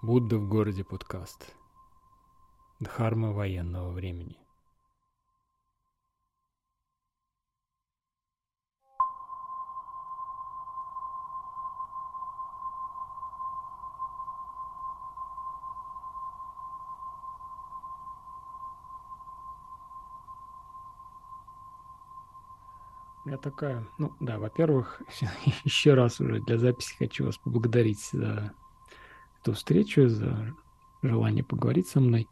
Будда в городе подкаст. Дхарма военного времени. Я такая, во-первых, еще раз уже для записи хочу вас поблагодарить за эту встречу, за желание поговорить со мной.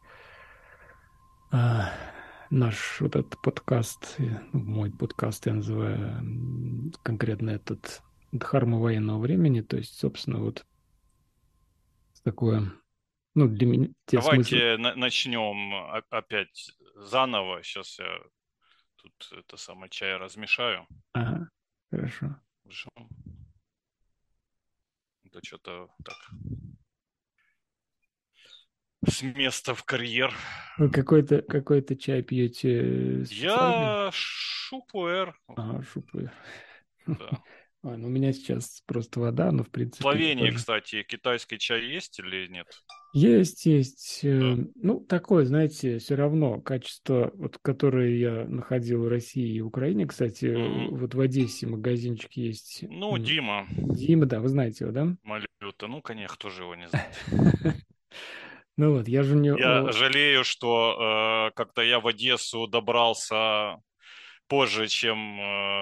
Наш вот этот подкаст, мой подкаст я называю конкретно этот Дхарма военного времени, то есть, собственно, вот такое, для меня те смыслы. Давайте начнем опять заново. Сейчас я тут это самое чай размешаю. Ага, хорошо. Хорошо. Это что-то так с места в карьер. Вы какой-то чай пьете специальный? Я шупуэр. Ага, шупы. Да. Ну у меня сейчас просто вода, но в В принципе я Словении, тоже. кстати, китайский чай есть или нет? Есть. Да. Такое, знаете, все равно качество, вот, которое я находил в России и Украине, кстати, Мгм. вот в Одессе магазинчик есть. Ну, Дима Дима, да, вы знаете его, да? Малюта. Ну, конечно, кто же его не знает. Ну вот, я же не... Я жалею, что как-то я в Одессу добрался позже, чем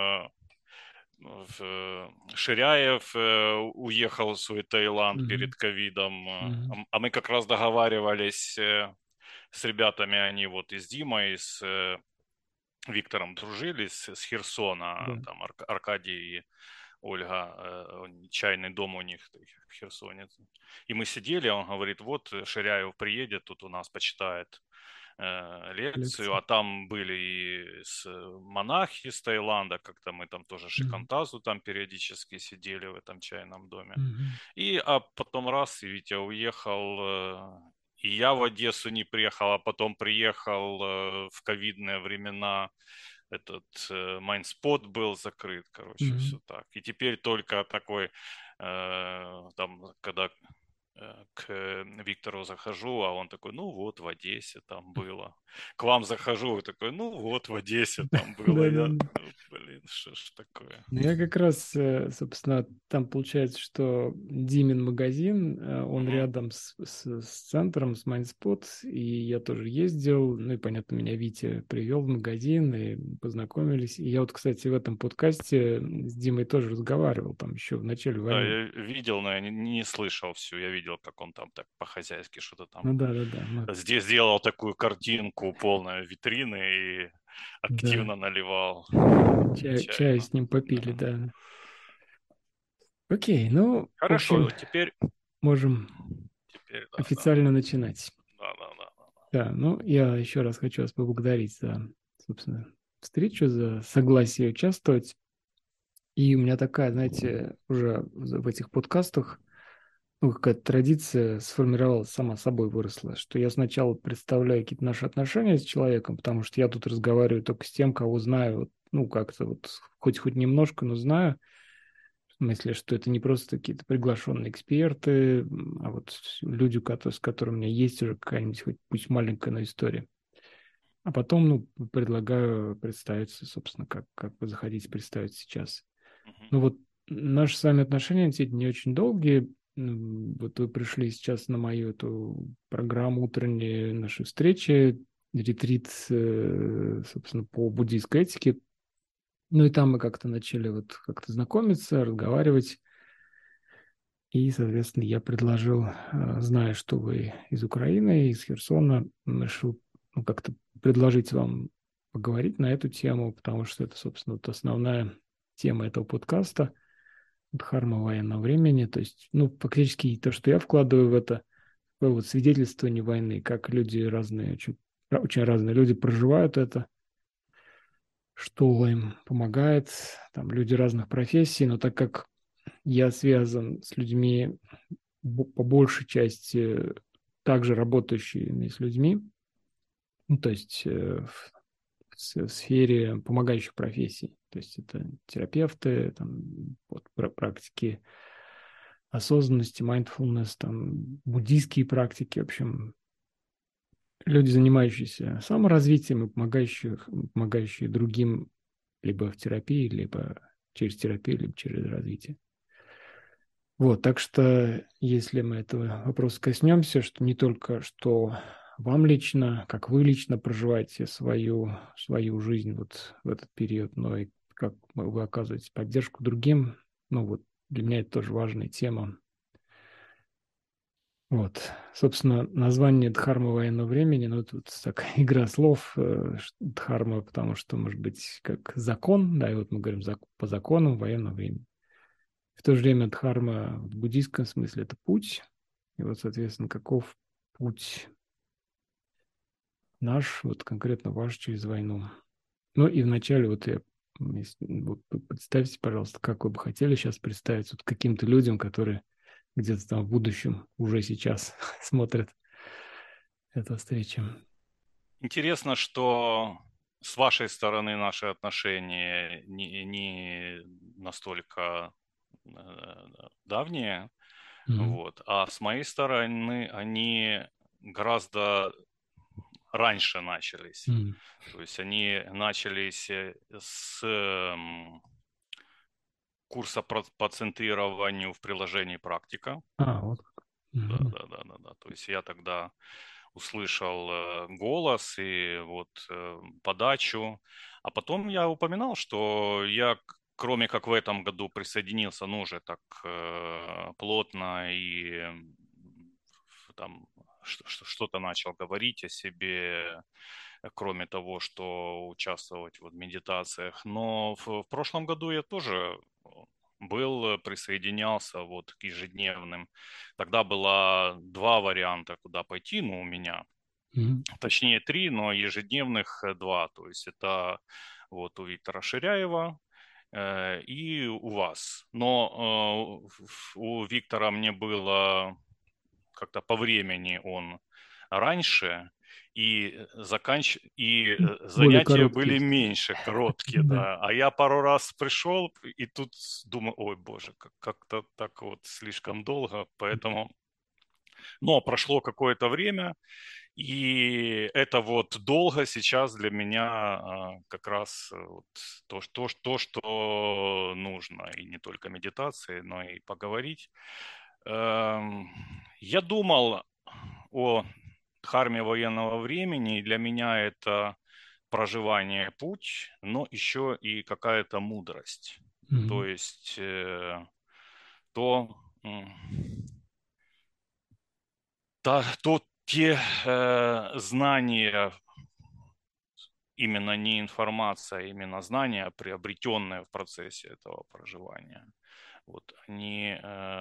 Ширяев уехал в свой Таиланд Мгм, перед ковидом, мгм, а мы как раз договаривались с ребятами, они вот и с Димой, и с Виктором дружили, с Херсона, да. там Аркадий и Ольга, чайный дом у них в Херсоне. И мы сидели, он говорит, вот Ширяев приедет, тут у нас почитает лекцию, Лекция. а там были и монахи из Таиланда, как-то мы там тоже Мгм, шикантазу там периодически сидели в этом чайном доме. мгм, А потом раз, и Витя уехал, и я в Одессу не приехал, а потом приехал в ковидные времена, этот Майнспот был закрыт, короче, мгм. все так. И теперь только такой, там, когда к Виктору захожу, а он такой, ну вот в Одессе там было. К вам захожу, и такой, ну вот в Одессе там было. Я, Да-да-да. ну, блин, что ж такое. Ну, я как раз, собственно, там получается, что Димин магазин, он Мгм. рядом с центром, с Майнспот, и я тоже ездил, ну и, понятно, меня Витя привел в магазин, и познакомились. И я вот, кстати, в этом подкасте с Димой тоже разговаривал, там еще в начале Да, войны. я видел, но я не слышал всю. Я видел, как он там так по-хозяйски что-то Ну там да-да-да, мы, здесь сделал такую картинку полную витрины и да, активно наливал чай. чай с ним попили, Да. да. Окей, ну, в общем, Хорошо, можем да, да. официально начинать. Да, да, да. Да, ну, я еще раз хочу вас поблагодарить за, собственно, встречу, за согласие участвовать. И у меня такая, знаете, уже в этих подкастах, какая-то традиция сформировалась, сама собой выросла, что я сначала представляю какие-то наши отношения с человеком, потому что я тут разговариваю только с тем, кого знаю, вот, как-то вот, хоть немножко, но знаю, в смысле, что это не просто какие-то приглашенные эксперты, а вот люди, с которыми у меня есть уже какая-нибудь, хоть пусть маленькая, но история. А потом, предлагаю представиться, собственно, как вы захотите представить сейчас. Мгм. Ну вот наши с вами отношения действительно не очень долгие. Вот вы пришли сейчас на мою эту программу утренней нашей встречи, ретрит, собственно, по буддийской этике. Ну и там мы как-то начали вот как-то знакомиться, разговаривать. И, соответственно, я предложил, зная, что вы из Украины, из Херсона, решил как-то предложить вам поговорить на эту тему, потому что это, собственно, вот основная тема этого подкаста Дхарма военного времени. То есть, фактически то, что я вкладываю в это, такое вот свидетельствование войны, как люди разные, очень разные люди проживают это, что им помогает, там люди разных профессий, но так как я связан с людьми по большей части также работающими с людьми, то есть в сфере помогающих профессий. То есть это терапевты, там, вот, практики осознанности, mindfulness, там, буддийские практики, в общем, люди, занимающиеся саморазвитием и помогающие другим либо в терапии, либо через терапию, либо через развитие. Вот, так что, если мы этого вопроса коснемся, что не только что вам лично, как вы лично проживаете свою жизнь вот в этот период, но и как вы оказываете поддержку другим, ну вот для меня это тоже важная тема. Вот, собственно, название Дхарма военного времени, ну, тут такая игра слов, Дхарма, потому что, может быть, как закон, да, и вот мы говорим по законам военного времени. В то же время дхарма в буддийском смысле это путь. И вот, соответственно, каков путь наш, вот конкретно ваш через войну. Ну и вначале вот вот представьте, пожалуйста, как вы бы хотели сейчас представить вот каким-то людям, которые где-то там в будущем уже сейчас смотрят эту встречу. Интересно, что с вашей стороны наши отношения не настолько давние, Мгм. вот, а с моей стороны они гораздо раньше начались. Мгм. То есть они начались с курса по центрированию в приложении «Практика». Вот как. Да, Мгм. да, да, да, да. То есть я тогда услышал голос и вот подачу. А потом я упоминал, что я, кроме как в этом году присоединился, ну, уже так плотно и там что-то начал говорить о себе, кроме того, что участвовать вот в медитациях. Но в прошлом году я тоже присоединялся вот к ежедневным. Тогда было два варианта, куда пойти, ну, у меня. Мгм. Точнее, три, но ежедневных два. То есть это вот у Виктора Ширяева и у вас. Но у Виктора мне было как-то по времени он раньше, Более занятия были короткие. меньше, короткие, Да. да. А я пару раз пришел, и тут думаю, ой, боже, как-то так вот слишком долго, поэтому... Но прошло какое-то время, и это вот долго сейчас для меня как раз вот что нужно. И не только медитации, но и поговорить. Эм, Я думал о дхарме военного времени, и для меня это проживание путь, но еще и какая-то мудрость. То Мгм. есть то, те знания, именно не информация, а именно знания, приобретенные в процессе этого проживания. Вот они,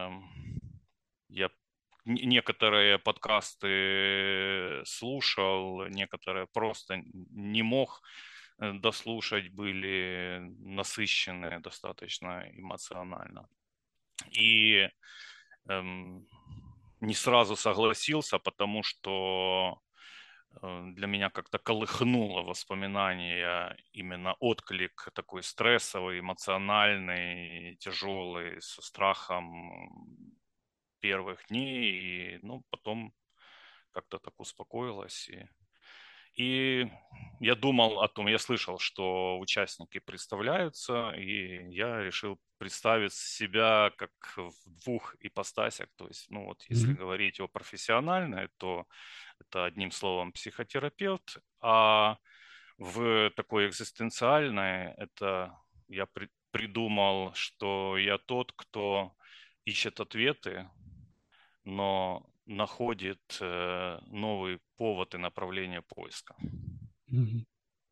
я некоторые подкасты слушал, некоторые просто не мог дослушать, были насыщенные достаточно эмоционально. И эм, не сразу согласился, потому что для меня как-то колыхнуло воспоминания, именно отклик такой стрессовый, эмоциональный, тяжелый, со страхом первых дней, и ну, потом как-то так успокоилась. И я думал о том, я слышал, что участники представляются, и я решил представить себя как в двух ипостасях. То есть, ну вот, если Мгм. говорить о профессиональной, то это одним словом психотерапевт, а в такой экзистенциальной это я придумал, что я тот, кто ищет ответы, но находит новый повод и направление поиска. Мгм.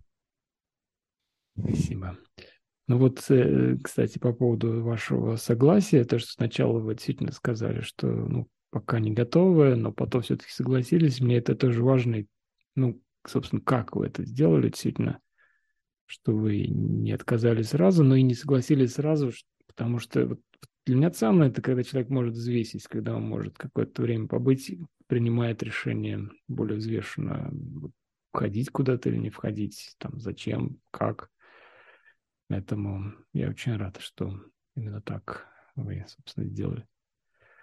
Спасибо. Ну вот, кстати, по поводу вашего согласия, то, что сначала вы действительно сказали, что ну, пока не готовы, но потом все-таки согласились, мне это тоже важно. И, ну, собственно, как вы это сделали, действительно, что вы не отказались сразу, но и не согласились сразу, потому что вот для меня ценно это, когда человек может взвесить, когда он может какое-то время побыть, принимает решение более взвешенно, вот, входить куда-то или не входить, там, зачем, как. Поэтому я очень рад, что именно так вы, собственно, сделали.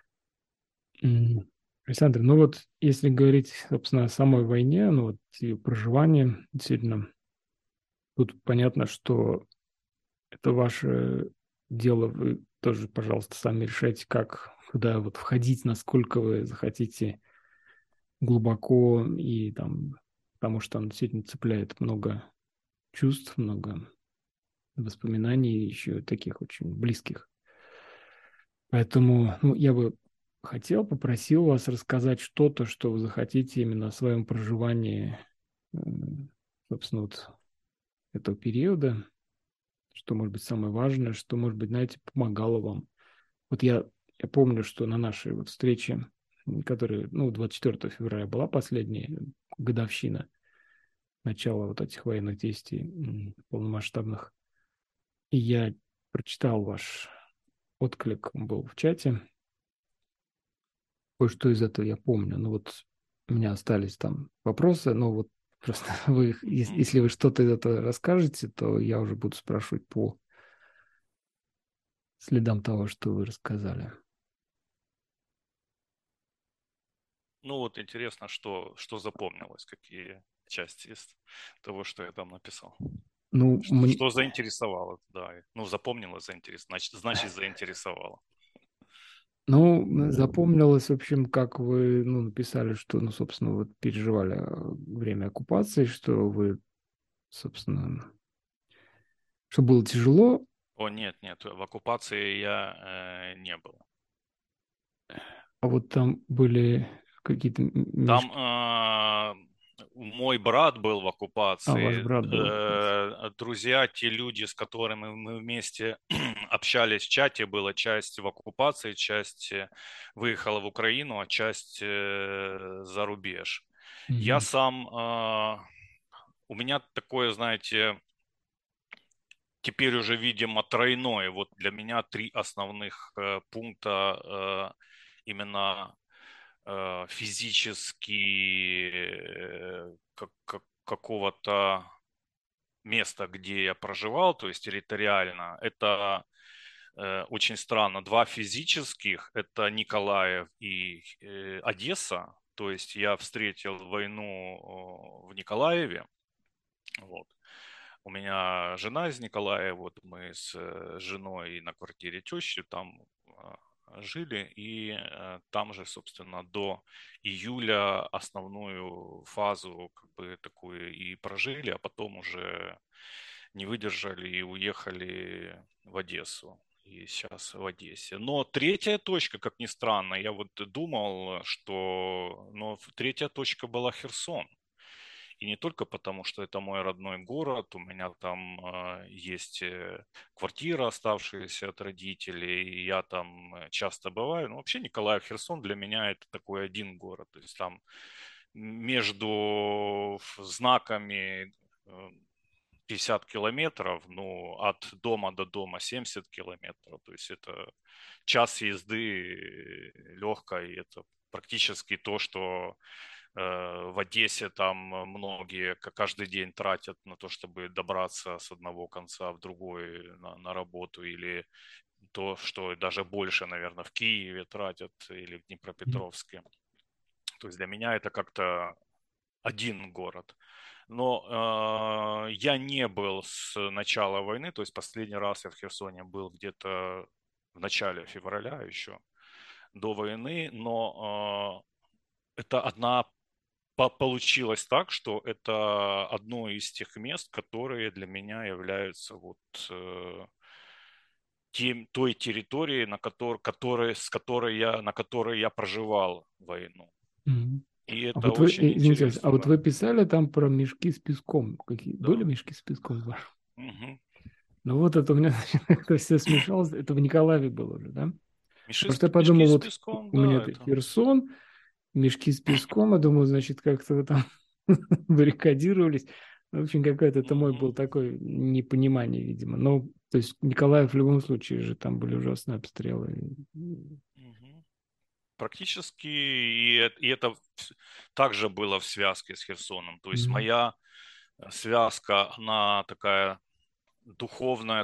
М, Александр, ну вот если говорить, собственно, о самой войне, ну вот ее проживании, действительно, тут понятно, что это ваше дело, вы тоже, пожалуйста, сами решайте, как куда вот входить, насколько вы захотите глубоко и там, потому что он действительно цепляет много чувств, много воспоминаний, еще таких очень близких. Поэтому, ну, я бы хотел, попросил вас рассказать что-то, что вы захотите именно о своем проживании, собственно, вот этого периода, что может быть самое важное, что, может быть, знаете, помогало вам. Вот я помню, что на нашей вот встрече, которая, ну, 24 февраля была последняя годовщина начала вот этих военных действий полномасштабных, и я прочитал ваш отклик, он был в чате, кое-что из этого я помню. Ну вот у меня остались там вопросы, но вот просто вы, Мгм. если вы что-то из этого расскажете, то я уже буду спрашивать по следам того, что вы рассказали. Ну вот интересно, что запомнилось, какие части из того, что я там написал. Ну, Что заинтересовало, да. Ну, запомнилось, заинтересовало. Значит, заинтересовало. ну, запомнилось, в общем, как вы, ну, написали, что, ну, собственно, вот переживали время оккупации, что вы, собственно, что было тяжело, О, нет, нет, в оккупации я не был. а вот там были какие-то Там мешки. мой брат был в А, ваш оккупации. брат был в оккупации. Друзья, те люди, с которыми мы вместе общались в чате, была часть в оккупации, часть выехала в Украину, а часть за рубеж. Я Мгм. сам, у меня такое, знаете, теперь уже, видимо, тройное. Вот для меня три основных пункта именно физически какого-то места, где я проживал, то есть территориально. Это очень странно. Два физических, это Николаев и Одесса. То есть я встретил войну в Николаеве. Вот. У меня жена из Николаева, вот мы с женой на квартире тещи там жили, и там же, собственно, до июля основную фазу как бы такую и прожили, а потом уже не выдержали и уехали в Одессу. И сейчас в Одессе. Но третья точка, как ни странно, я вот думал, что... Но третья точка была Херсон. И не только потому, что это мой родной город, у меня там есть квартира, оставшаяся от родителей, и я там часто бываю. Но вообще Николаев, Херсон для меня это такой один город. То есть там между знаками 50 километров, ну, от дома до дома 70 километров. То есть это час езды легкой, это практически то, что в Одессе там многие каждый день тратят на то, чтобы добраться с одного конца в другой на работу, или то, что даже больше, наверное, в Киеве тратят или в Днепропетровске. То есть для меня это как-то один город. Но я не был с начала войны, то есть последний раз я в Херсоне был где-то в начале февраля еще, до войны, но это получилось так, что это одно из тех мест, которые для меня являются вот той территорией, на которой я проживал войну. Мгм. И А это вот вы, очень извините, а вот интересно. вы писали там про мешки с песком. Какие были Да. мешки с песком в вашем? Мгм. Ну вот это у меня это все смешалось. Это в Николаеве было уже, да? Потому что я Мешки подумал, с вот песком, у меня да, это это. Херсон, мешки с песком, я думаю, значит, как-то вы там баррикадировались. В общем, какое-то это мой Мгм. был такое непонимание, видимо. Ну, то есть Николаев в любом случае же там были ужасные обстрелы. Мгм. Практически, и это также было в связке с Херсоном. То есть Мгм. моя связка, она такая духовная,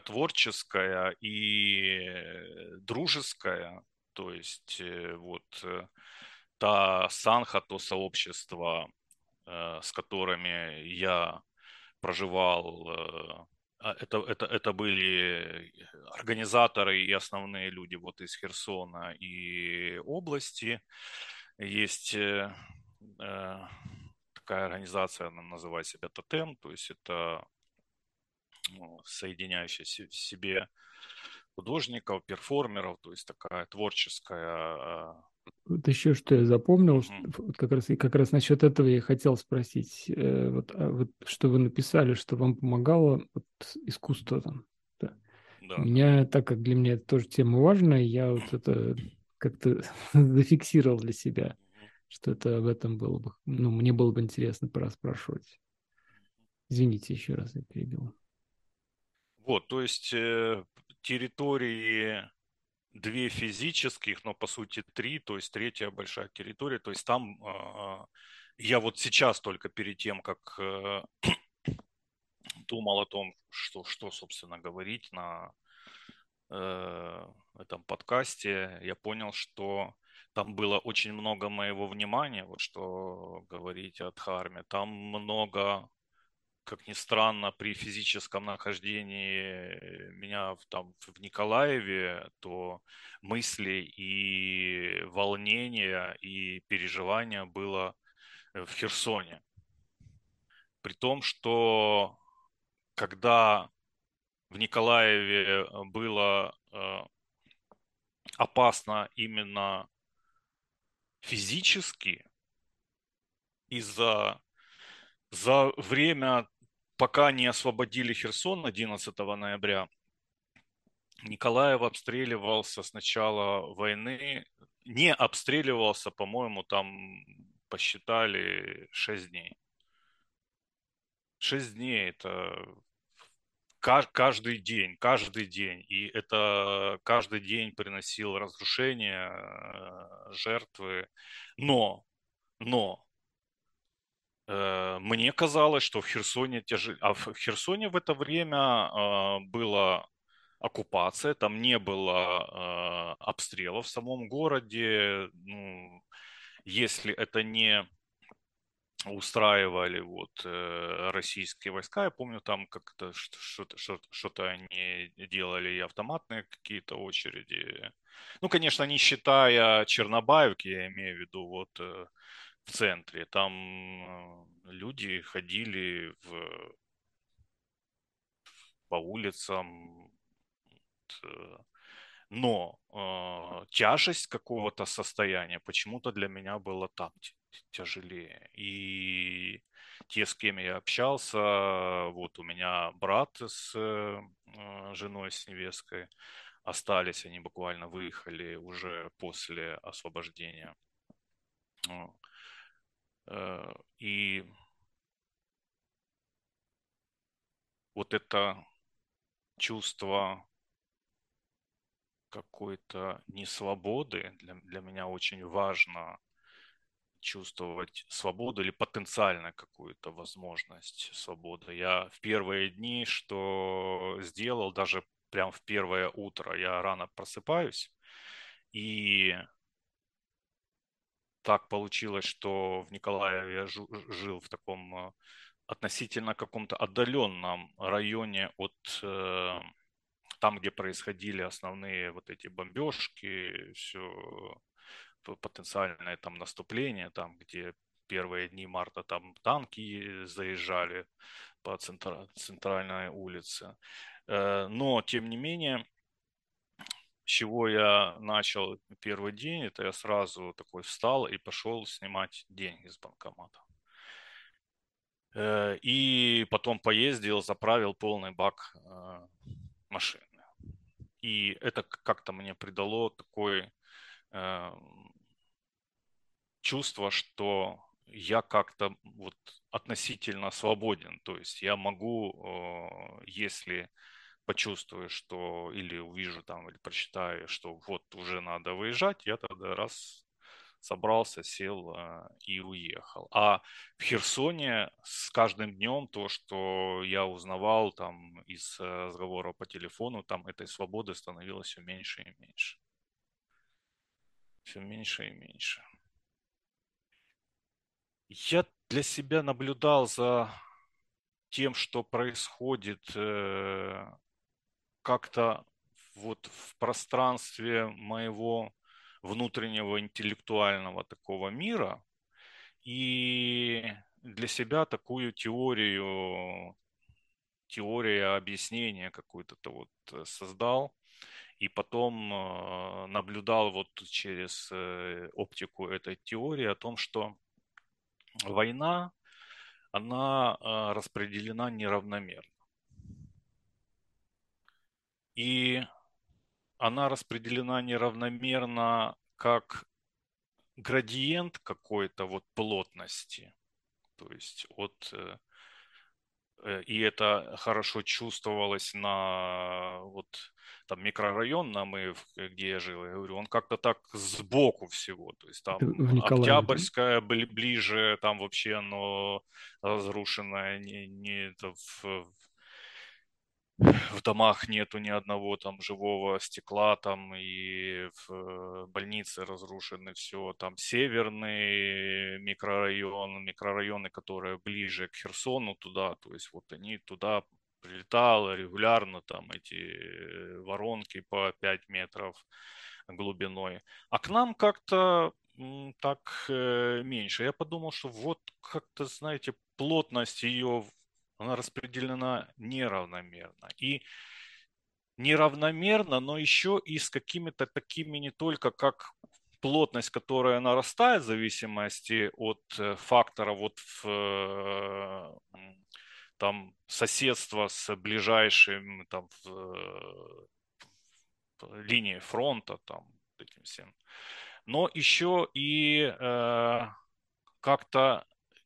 творческая и дружеская. То есть вот та санха, то сообщество, с которыми я проживал, это были организаторы и основные люди вот из Херсона и области. Есть э, такая организация, она называет себя Тотем, то есть это, ну, соединяющая в себе художников, перформеров, то есть такая творческая. Вот еще что я запомнил, Мгм. вот как раз насчет этого я и хотел спросить. Вот что вы написали, что вам помогало вот искусство там. Да. Да, да. Меня, так как для меня это тоже тема важная, я вот это как-то зафиксировал для себя, Мгм. что это об этом было бы, ну, мне было бы интересно пораспрашивать. Извините, еще раз я перебил. Вот, то есть территории две физических, но по сути три, то есть третья большая территория. То есть там я вот сейчас только перед тем, как думал о том, что собственно, говорить на этом подкасте, я понял, что там было очень много моего внимания, вот что говорить о Дхарме. Там много, как ни странно, при физическом нахождении меня в Николаеве, то мысли и волнения и переживания было в Херсоне. При том, что когда в Николаеве было опасно именно физически, из-за за время, пока не освободили Херсон 11 ноября, Николаев обстреливался с начала войны, не обстреливался, по-моему, там посчитали 6 дней. 6 дней это каждый день. И это каждый день приносил разрушения, жертвы. Но, но мне казалось, что в Херсоне а в Херсоне в это время была оккупация, там не было обстрелов в самом городе. Ну, если это не устраивали вот российские войска, я помню, там как-то что-то они делали и автоматные какие-то очереди. Ну, конечно, не считая Чернобаевки, я имею в виду вот в центре. Там люди ходили по улицам, э, но тяжесть какого-то состояния почему-то для меня была там тяжелее. И те, с кем я общался, вот у меня брат с женой, с невесткой, остались, они буквально выехали уже после освобождения. Ну, И вот это чувство какой-то несвободы для меня очень важно чувствовать свободу или потенциально какую-то возможность свободы. Я в первые дни, что сделал, даже прям в первое утро, я рано просыпаюсь, и так получилось, что в Николаеве я жил в таком относительно каком-то отдаленном районе от там, где происходили основные вот эти бомбежки, все потенциальное там наступление, там, где первые дни марта там танки заезжали по центральной улице. Но, тем не менее, с чего я начал первый день, это я сразу такой встал и пошел снимать деньги с банкомата. И потом поездил, заправил полный бак машины. И это как-то мне придало такое э, чувство, что я как-то вот относительно свободен. То есть я могу, если почувствую, что или увижу там, или прочитаю, что вот уже надо выезжать, я тогда раз собрался, сел и уехал. А в Херсоне с каждым днем то, что я узнавал там из разговоров по телефону, там этой свободы становилось все меньше и меньше. Все меньше и меньше. Я для себя наблюдал за тем, что происходит как-то вот в пространстве моего внутреннего интеллектуального такого мира, и для себя такую теорию объяснения какую-то вот создал, и потом наблюдал вот через оптику этой теории о том, что война, она распределена неравномерно. И она распределена неравномерно как градиент какой-то вот плотности. То есть и это хорошо чувствовалось на вот там микрорайон, где я жил, я говорю, он как-то так сбоку всего, то есть Это там в Николаеве, да? Октябрьская ближе, там вообще оно разрушенное, не это в домах нету ни одного там живого стекла, там и в больнице разрушены все, там северный микрорайон, микрорайоны, которые ближе к Херсону туда, то есть вот они туда прилетало регулярно, там эти воронки по 5 метров глубиной. А к нам как-то так меньше. Я подумал, что вот как-то, знаете, плотность ее, она распределена неравномерно. И неравномерно, но еще и с какими-то такими не только как плотность, которая нарастает в зависимости от фактора вот там соседства с ближайшим там в линии фронта там этим всем, но еще и как-то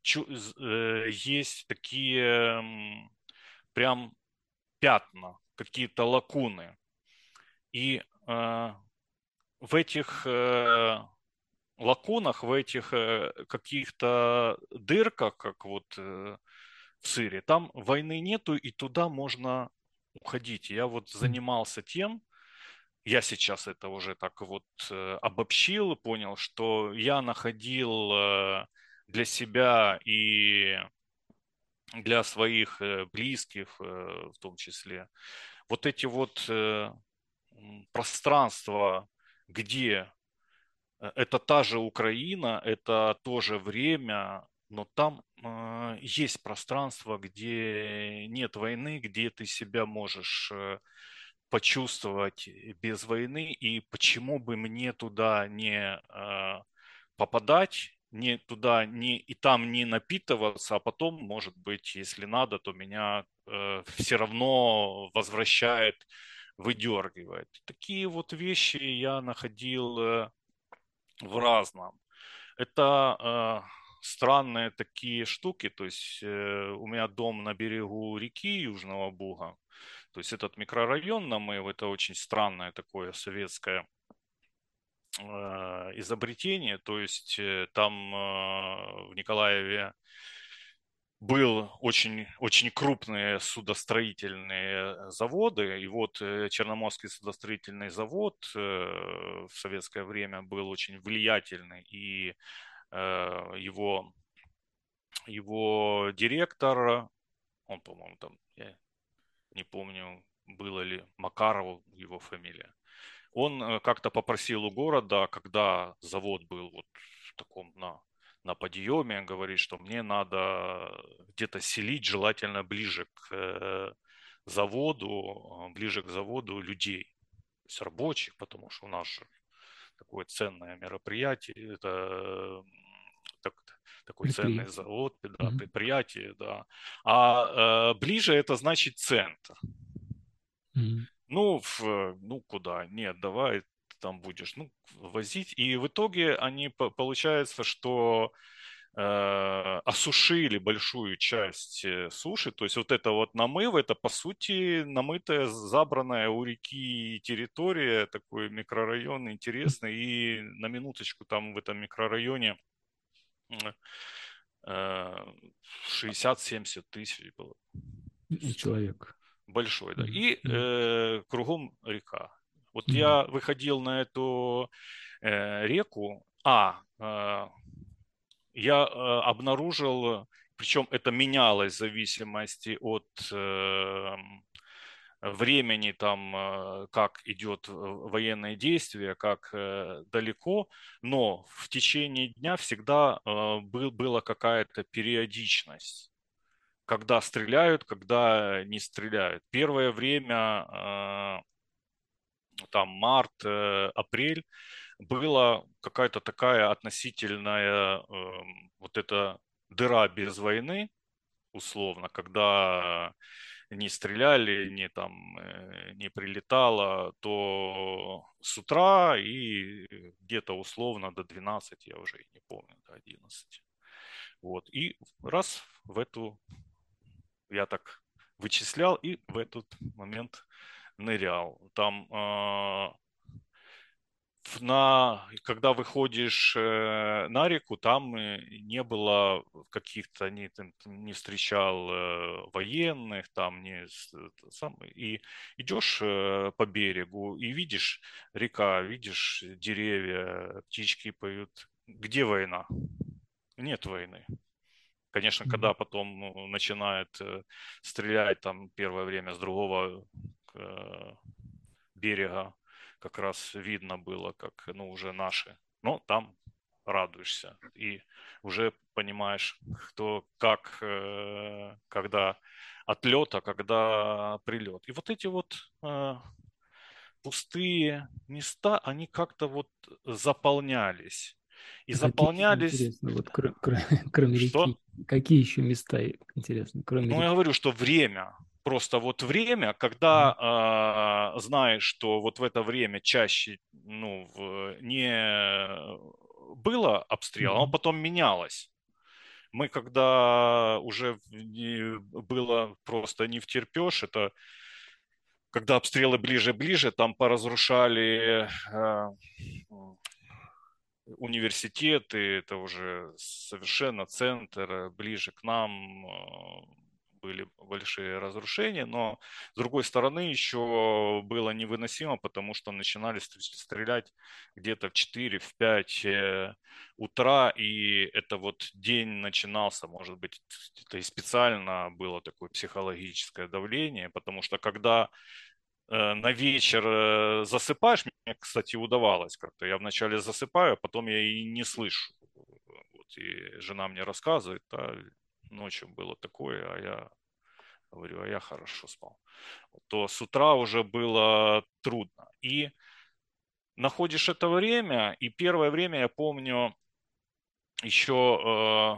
есть такие прям пятна, какие-то лакуны. И в этих лакунах, в этих каких-то дырках, как вот в сыре, там войны нету, и туда можно уходить. Я вот занимался тем, я сейчас это уже так вот обобщил, понял, что я находил для себя и для своих близких в том числе вот эти вот пространства, где это та же Украина, это то же время, но там есть пространство, где нет войны, где ты себя можешь почувствовать без войны, и почему бы мне туда не попадать, не туда, не и там не напитываться, а потом, может быть, если надо, то меня все равно возвращает, выдергивает. Такие вот вещи я находил в разном. Это странные такие штуки, то есть у меня дом на берегу реки Южного Буга, то есть этот микрорайон Намыв, это очень странное такое советское изобретение, то есть там в Николаеве был очень, очень крупные судостроительные заводы, и вот Черноморский судостроительный завод в советское время был очень влиятельный, и его, его директор, он, по-моему, там, я не помню, было ли Макаров его фамилия, он как-то попросил у города, когда завод был вот в таком на подъеме, говорит, что мне надо где-то селить, желательно ближе к заводу, ближе к заводу людей, то есть рабочих, потому что у нас же такое ценное мероприятие, это так- такой ценный Предприятие. завод, да, Мгм. предприятие, да. А ближе это значит центр. Мгм. Ну, ну куда? Нет, давай ты там будешь, ну, возить. И в итоге они, получается, что осушили большую часть суши. То есть вот это вот намыв, это по сути намытая, забранная у реки территория, такой микрорайон интересный. И на минуточку там в этом микрорайоне э, 60-70 тысяч было. То есть Человек. большой, да. Мгм. И Мгм. кругом река. Вот Мгм. я выходил на эту реку. я обнаружил, причем это менялось в зависимости от времени, там, как идет военное действие, как далеко, но в течение дня всегда была какая-то периодичность, когда стреляют, когда не стреляют. Первое время, там март, апрель, была какая-то такая относительная вот эта дыра без войны, условно, когда не стреляли, не там не прилетало, то с утра и где-то условно до 12, я уже и не помню, до 11. Вот. И раз в эту, я так вычислял и в этот момент нырял. Там когда выходишь на реку, там не было каких-то, не встречал военных, там и идешь по берегу и видишь река, видишь деревья, птички поют. Где война? Нет войны. Конечно, когда потом начинают стрелять там первое время с другого э, берега, как раз видно было, как, ну, уже наши. Но там радуешься и уже понимаешь, кто как, когда отлет, а когда прилет. И вот эти вот пустые места, они как-то вот заполнялись. И А какие еще заполнялись, интересно, вот кроме что? реки, какие еще места интересны, кроме Ну, я реки? говорю, что время, просто вот время, Мгм. когда знаешь, что вот в это время чаще, ну, не было обстрела, оно Мгм. потом менялось. Мы когда уже было просто не втерпешь, это когда обстрелы ближе-ближе, там поразрушали университеты, это уже совершенно центр, ближе к нам были большие разрушения, но с другой стороны еще было невыносимо, потому что начинали стрелять где-то в 4, в 5 утра, и это вот день начинался, может быть, это и специально было такое психологическое давление, потому что когда на вечер засыпаешь, мне, кстати, удавалось как-то. Я вначале засыпаю, а потом я и не слышу. Вот, и жена мне рассказывает, а ночью было такое, а я говорю, а я хорошо спал. То с утра уже было трудно. И находишь это время, и первое время, я помню, еще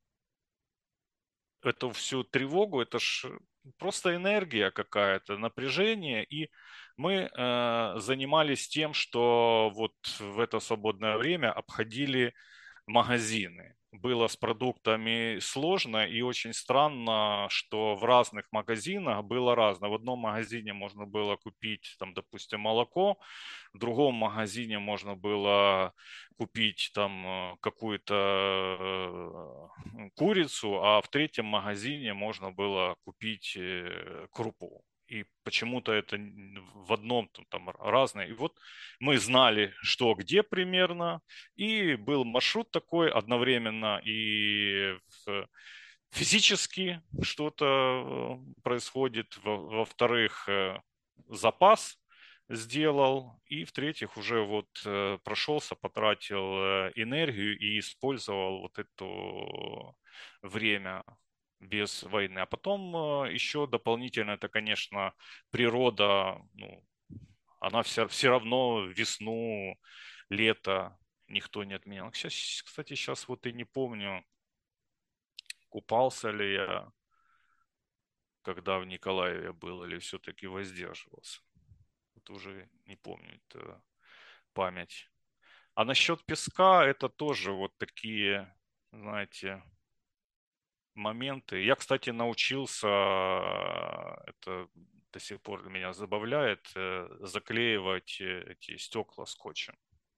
эту всю тревогу, это ж просто энергия какая-то, напряжение, и мы занимались тем, что вот в это свободное время обходили магазины. Было с продуктами сложно и очень странно, что в разных магазинах было разное. В одном магазине можно было купить, там, допустим, молоко, в другом магазине можно было купить там какую-то курицу, а в третьем магазине можно было купить крупу. И почему-то это в одном там разное. И вот мы знали, что где примерно, и был маршрут такой одновременно и физически что-то происходит, во-вторых, запас сделал, и в-третьих, уже вот прошелся, потратил энергию и использовал вот это время без войны. А потом еще дополнительно, это, конечно, природа, ну, она все равно весну, лето никто не отменял. Кстати, сейчас вот и не помню, купался ли я, когда в Николаеве был, или все-таки воздерживался. Вот уже не помню, это память. А насчет песка, это тоже вот такие, знаете, моменты. Я, кстати, научился, это до сих пор меня забавляет, заклеивать эти стекла скотчем.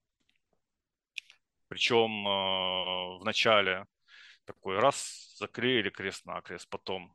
Причем в начале такой раз заклеили крест-накрест, потом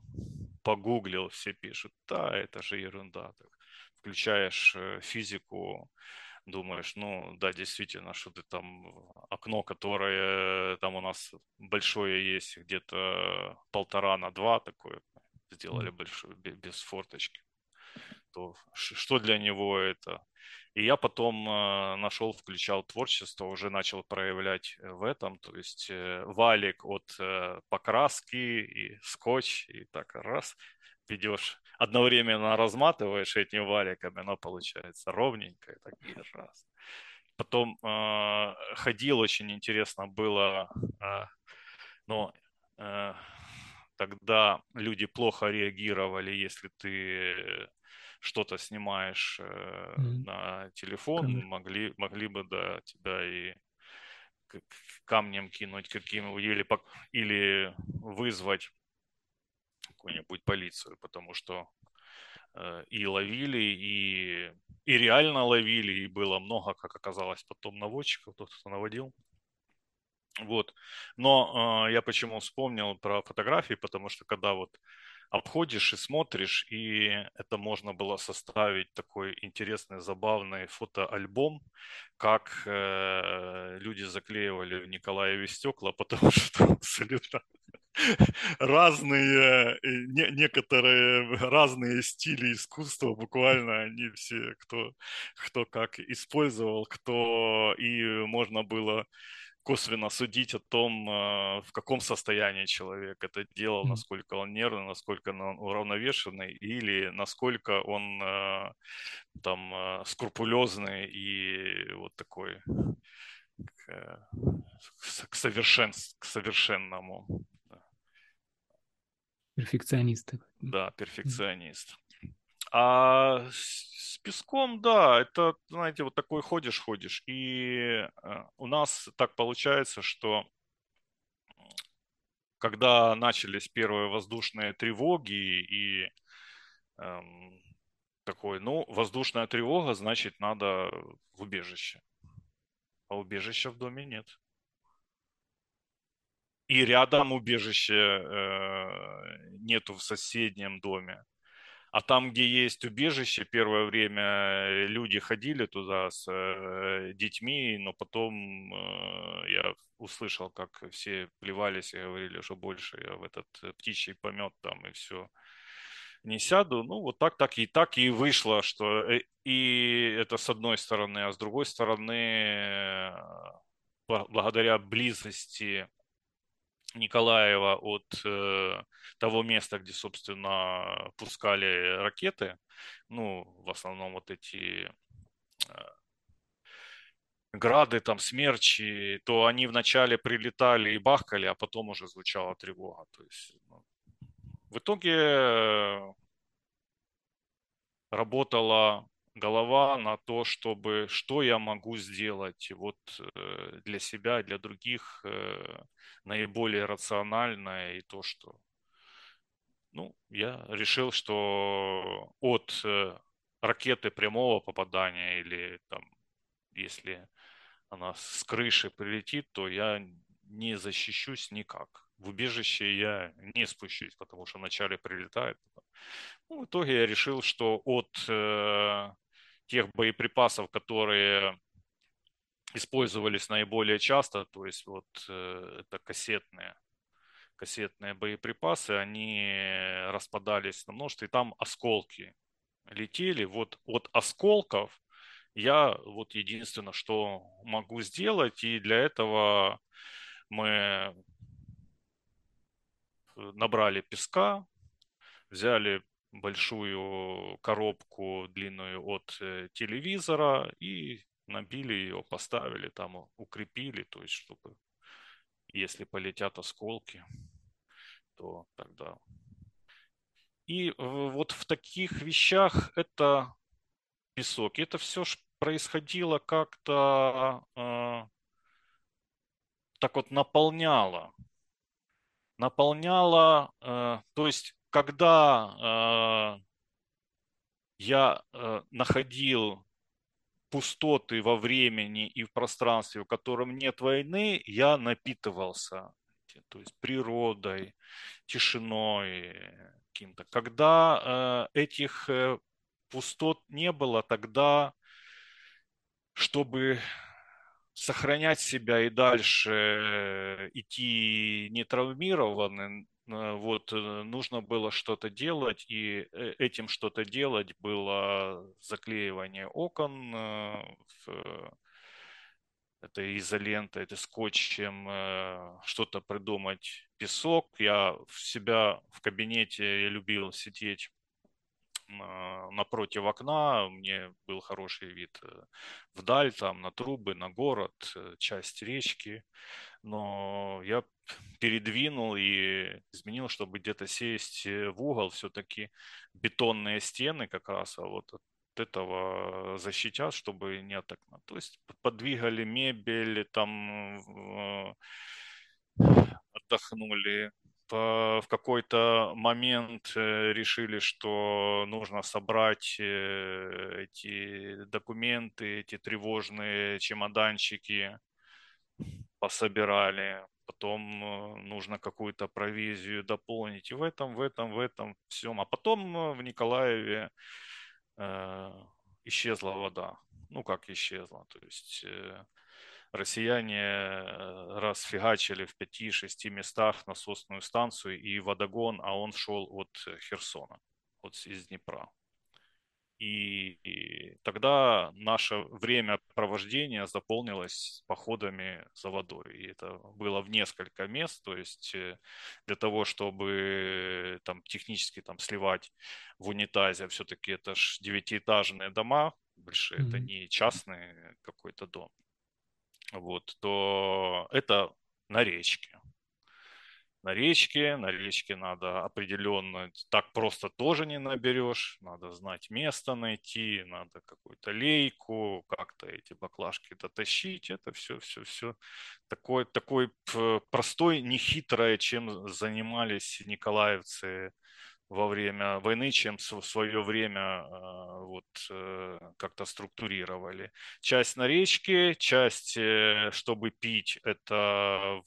погуглил, все пишут, да, это же ерунда. Так, включаешь физику, думаешь, ну да, действительно, что ты там окно, которое там у нас большое есть, где-то 1,5 на 2 такое, сделали большое, без форточки, то что для него это? И я потом нашел, включал творчество, уже начал проявлять в этом, то есть валик от покраски и скотч, и так раз ведешь, одновременно разматываешь этими валиками, оно получается ровненькое, так и раз. Потом ходил, очень интересно было, э, но э, тогда люди плохо реагировали, если ты что-то снимаешь Мгм. на телефон, Камера. могли бы да, тебя и камнем кинуть каким или, или вызвать какую-нибудь полицию, потому что и ловили, и реально ловили, и было много, как оказалось, потом наводчиков, тот, кто наводил. Вот. Но я почему вспомнил про фотографии, потому что когда вот обходишь и смотришь, и это можно было составить такой интересный, забавный фотоальбом, как люди заклеивали в Николаеве стекла, потому что абсолютно разные, некоторые разные стили искусства, буквально они все, кто как использовал, кто, и можно было косвенно судить о том, в каком состоянии человек это делал, Мгм. насколько он нервный, насколько он уравновешенный, или насколько он там скрупулезный и вот такой к, к совершенному. Перфекционисты. Да, Мгм. перфекционист. А с песком, да, это, знаете, вот такой ходишь, и у нас так получается, что когда начались первые воздушные тревоги и эм, такой, ну, воздушная тревога, значит, надо в убежище. А убежища в доме нет. И рядом убежище нету в соседнем доме. А там, где есть убежище, первое время люди ходили туда с детьми, но потом я услышал, как все плевались и говорили, что больше я в этот птичий помет там и все не сяду. Ну, вот так и вышло, что и это с одной стороны, а с другой стороны, благодаря близости Николаева от того места, где, собственно, пускали ракеты, ну, в основном вот эти грады, там, смерчи, то они вначале прилетали и бахкали, а потом уже звучала тревога. То есть, ну, в итоге работала голова на то, чтобы что я могу сделать вот для себя, для других наиболее рациональное и то, что ну, я решил, что от ракеты прямого попадания или там, если она с крыши прилетит, то я не защищусь никак. В убежище я не спущусь, потому что вначале прилетает. Ну, в итоге я решил, что от тех боеприпасов, которые использовались наиболее часто, то есть вот это кассетные боеприпасы, они распадались на множество, и там осколки летели. Вот от осколков я вот единственное, что могу сделать, и для этого мы набрали песка, взяли большую коробку длинную от телевизора и набили ее, поставили там, укрепили, то есть чтобы если полетят осколки, то тогда. И вот в таких вещах это песок. И это все происходило как-то так вот наполняло, то есть когда я находил пустоты во времени и в пространстве, в котором нет войны, я напитывался, то есть природой, тишиной каким-то. Когда этих пустот не было, тогда чтобы сохранять себя и дальше идти не травмированным, вот нужно было что-то делать, и этим что-то делать было заклеивание окон этой изолентой, это скотчем, что-то придумать, песок. Я в себя в кабинете я любил сидеть напротив окна, мне был хороший вид вдаль, там, на трубы, на город, часть речки, но я передвинул и изменил, чтобы где-то сесть в угол, все-таки бетонные стены как раз, а вот от этого защитят, чтобы не от окна. То есть подвигали мебель, там отдохнули. В какой-то момент решили, что нужно собрать эти документы, эти тревожные чемоданчики, пособирали. Потом нужно какую-то провизию дополнить. И в этом всем. А потом в Николаеве э, исчезла вода. Ну, как исчезла. То есть россияне расфигачили в 5-6 местах насосную станцию и водогон, а он шел от Херсона, вот из Днепра. И тогда наше время провождения заполнилось походами за водой. И это было в несколько мест. То есть для того, чтобы там технически там сливать в унитазе, все-таки это ж девятиэтажные дома, больше это Мгм. не частный какой-то дом, вот, то это на речке. На речке надо определенно, так просто тоже не наберешь, надо знать место найти, надо какую-то лейку, как-то эти баклажки дотащить, это все такой простой, нехитрое, чем занимались николаевцы во время войны, чем в свое время вот как-то структурировали. Часть на речке, часть, чтобы пить, это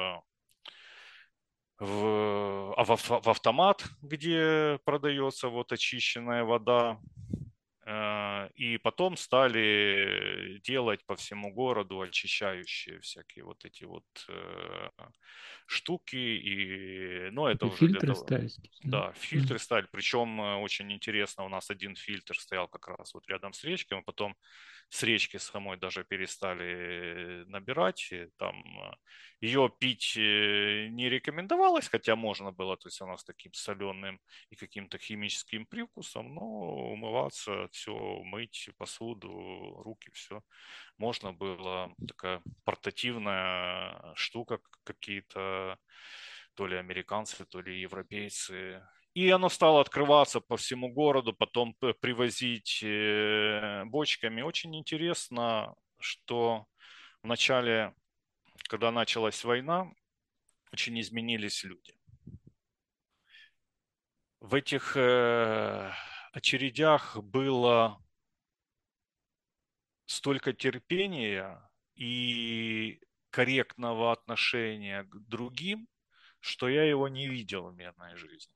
в автомат, где продается вот очищенная вода. И потом стали делать по всему городу очищающие всякие вот эти вот штуки. И, ну, это Это уже для фильтры того, ставить. Да. да, фильтры Мгм. стали. Причем очень интересно, у нас один фильтр стоял как раз вот рядом с речкой, мы потом с речки самой даже перестали набирать. И там ее пить не рекомендовалось, хотя можно было, то есть она с таким соленым и каким-то химическим привкусом, но умываться, все, мыть посуду, руки, все можно было. Такая портативная штука, какие-то то ли американцы, то ли европейцы. И оно стало открываться по всему городу, потом привозить бочками. Очень интересно, что в начале, когда началась война, очень изменились люди. В этих очередях было столько терпения и корректного отношения к другим, что я его не видел в мирной жизни.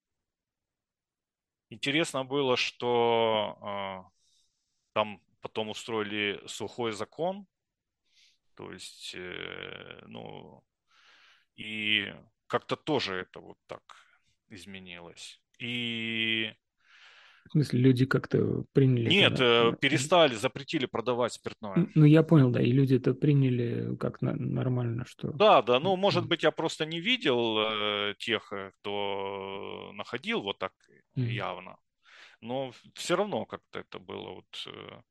Интересно было, что там потом устроили сухой закон, то есть, ну, и как-то тоже это вот так изменилось. И В смысле, люди как-то приняли нет, это. перестали, запретили продавать спиртное. Ну, я понял, да, и люди это приняли как нормально, что... Да, да, ну, может Мгм. быть, я просто не видел тех, кто находил вот так Мгм. явно, но все равно как-то это было вот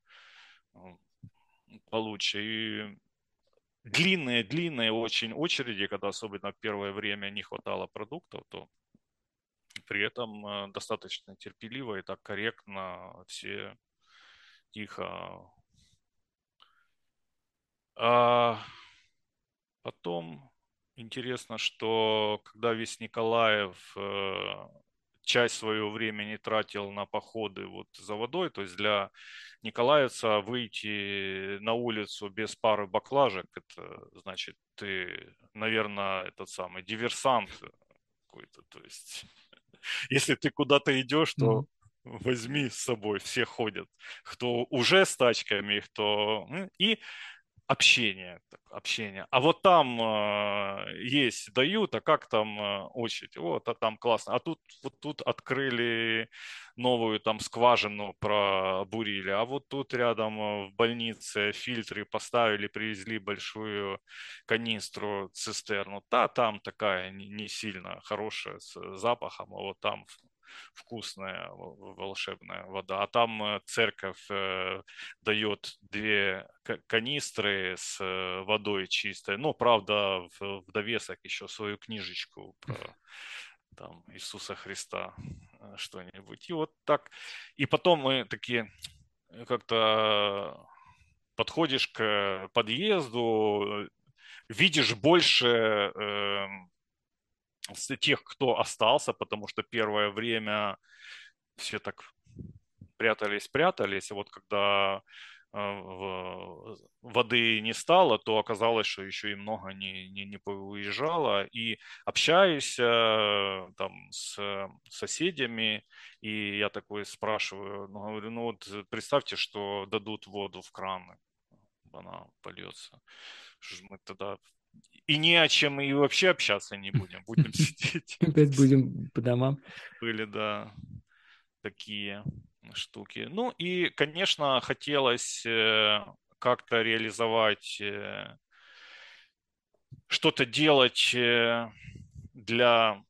получше. И длинные очень очереди, когда особенно в первое время не хватало продуктов, то при этом достаточно терпеливо и так корректно все тихо. А потом интересно, что когда весь Николаев часть своего времени тратил на походы вот за водой, то есть для николаевца выйти на улицу без пары баклажек, это значит ты, наверное, этот самый диверсант какой-то. То есть если ты куда-то идешь, то Мгм. возьми с собой, все ходят. Кто уже с тачками, кто... И общение, общение. А вот там есть, дают, а как там очередь? Вот, а там классно. А тут вот тут открыли новую там скважину, пробурили, а вот тут рядом в больнице фильтры поставили, привезли большую канистру, цистерну. Та там такая не сильно хорошая с запахом, а вот там вкусная волшебная вода. А там церковь дает две канистры с водой чистой. Ну, правда, в довесок еще свою книжечку про там Иисуса Христа что-нибудь. И вот так. И потом мы такие как-то подходишь к подъезду, видишь больше тех, кто остался, потому что первое время все так прятались. И вот когда воды не стало, то оказалось, что еще и много не поуезжало. И общаюсь там с соседями, и я такой спрашиваю, ну, говорю, ну вот представьте, что дадут воду в краны, она польется. Что ж мы тогда и не о чем и вообще общаться не будем сидеть. Опять будем по домам. Были, да, такие штуки. Ну и, конечно, хотелось как-то реализовать, что-то делать для,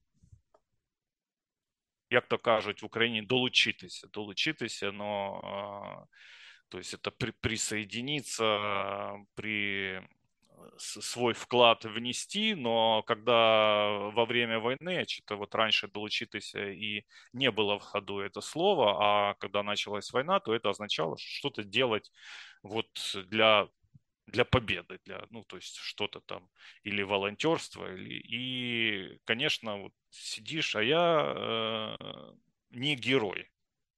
як то кажуть в Україні, долучитися, но то есть это присоединиться, свой вклад внести, но когда во время войны, что-то вот раньше долучитися и не было в ходу это слово, а когда началась война, то это означало что-то делать вот для победы, ну, то есть что-то там, или волонтерство, конечно, вот сидишь, а я не герой.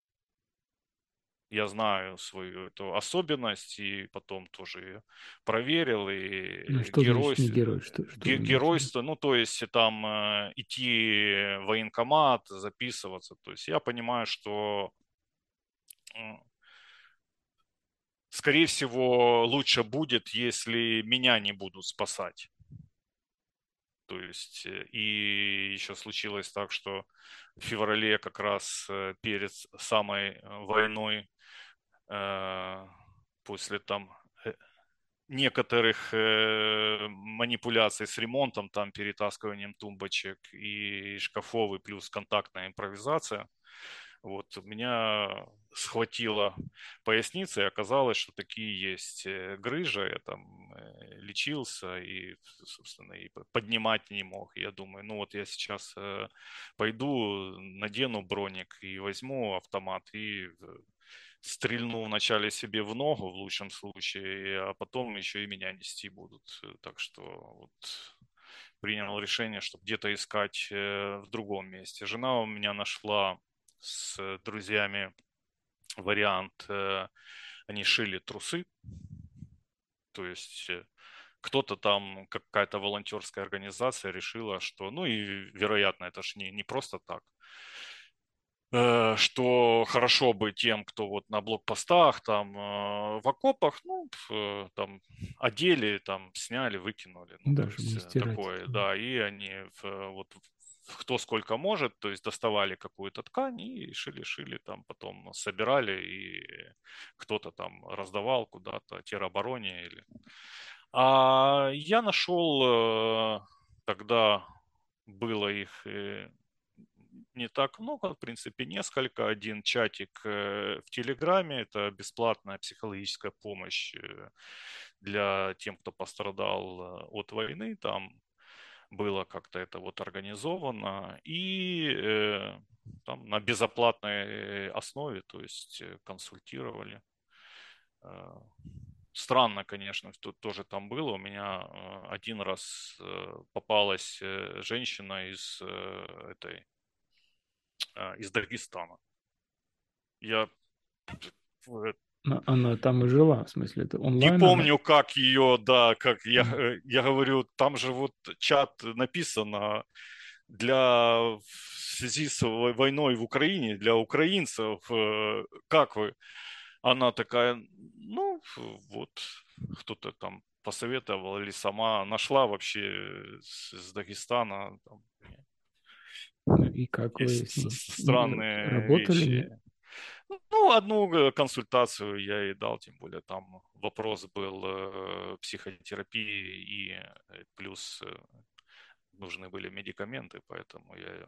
Я знаю свою эту особенность, и потом тоже ее проверил, Ну, и что значит не герой? Что вы имеете в виду? геройство, ну, то есть там идти в военкомат, записываться, то есть я понимаю, что скорее всего, лучше будет, если меня не будут спасать. То есть, и еще случилось так, что в феврале как раз перед самой войной, после там некоторых манипуляций с ремонтом, там перетаскиванием тумбочек и шкафов, и плюс контактная импровизация, вот, меня схватила поясница, и оказалось, что такие есть грыжи. Я там лечился и, собственно, и поднимать не мог. Я думаю, ну вот я сейчас пойду, надену броник и возьму автомат и стрельну вначале себе в ногу, в лучшем случае, а потом еще и меня нести будут. Так что вот принял решение, чтобы где-то искать в другом месте. Жена у меня нашла с друзьями вариант, они шили трусы, то есть кто-то там, какая-то волонтерская организация решила, что, ну и вероятно, это ж не просто так, что хорошо бы тем, кто вот на блокпостах, там в окопах, ну, там одели, там сняли, выкинули, ну, Да, то чтобы есть не стирать. такое, да, и они вот кто сколько может, то есть доставали какую-то ткань и шили, там потом собирали, и кто-то там раздавал куда-то теробороне или... А я нашел тогда было их не так много, в принципе, несколько. Один чатик в Телеграме, это бесплатная психологическая помощь для тем, кто пострадал от войны. Там было как-то это вот организовано. И там на безоплатной основе, то есть консультировали. Э, Странно, конечно, что тоже там было. У меня один раз попалась женщина из Дагестана. Я Она там и жила, в смысле, это не онлайн она? помню, как ее, да, как я, М. я говорю, там же вот чат написано, в связи с войной в Украине, для украинцев, как вы? Она такая, ну, вот, кто-то там посоветовал или сама нашла вообще с Дагестана. Там, Ну и как вы есть с ней странные работали? вещи. Ну, одну консультацию я ей дал, тем более там вопрос был психотерапии и плюс нужны были медикаменты, поэтому я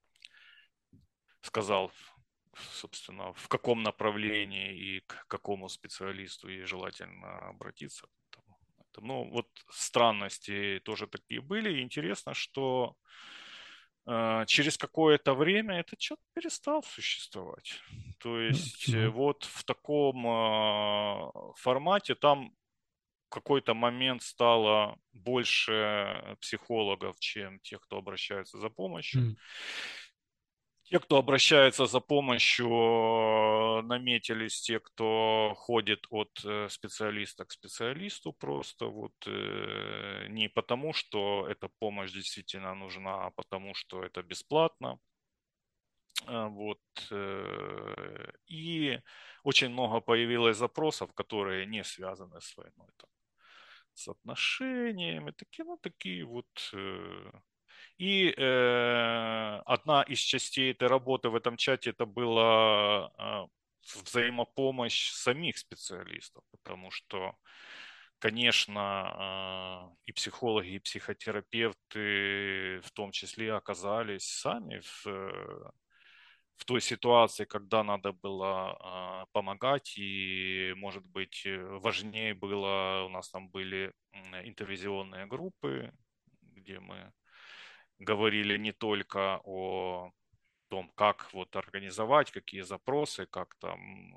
сказал, собственно, в каком направлении и к какому специалисту ей желательно обратиться. Ну, вот странности тоже такие были. И интересно, что через какое-то время этот чат перестал существовать. То есть Почему? вот в таком формате там в какой-то момент стало больше психологов, чем тех, кто обращается за помощью. М. Те, кто обращается за помощью, наметились те, кто ходит от специалиста к специалисту просто вот не потому, что эта помощь действительно нужна, а потому, что это бесплатно. Вот. И очень много появилось запросов, которые не связаны с войной. Там, с отношениями, такие, ну, такие вот и одна из частей этой работы в этом чате это была взаимопомощь самих специалистов, потому что, конечно, и психологи, и психотерапевты в том числе оказались сами в той ситуации, когда надо было помогать, и, может быть, важнее было, у нас там были интервизионные группы, где мы говорили не только о том, как вот организовать, какие запросы, как там,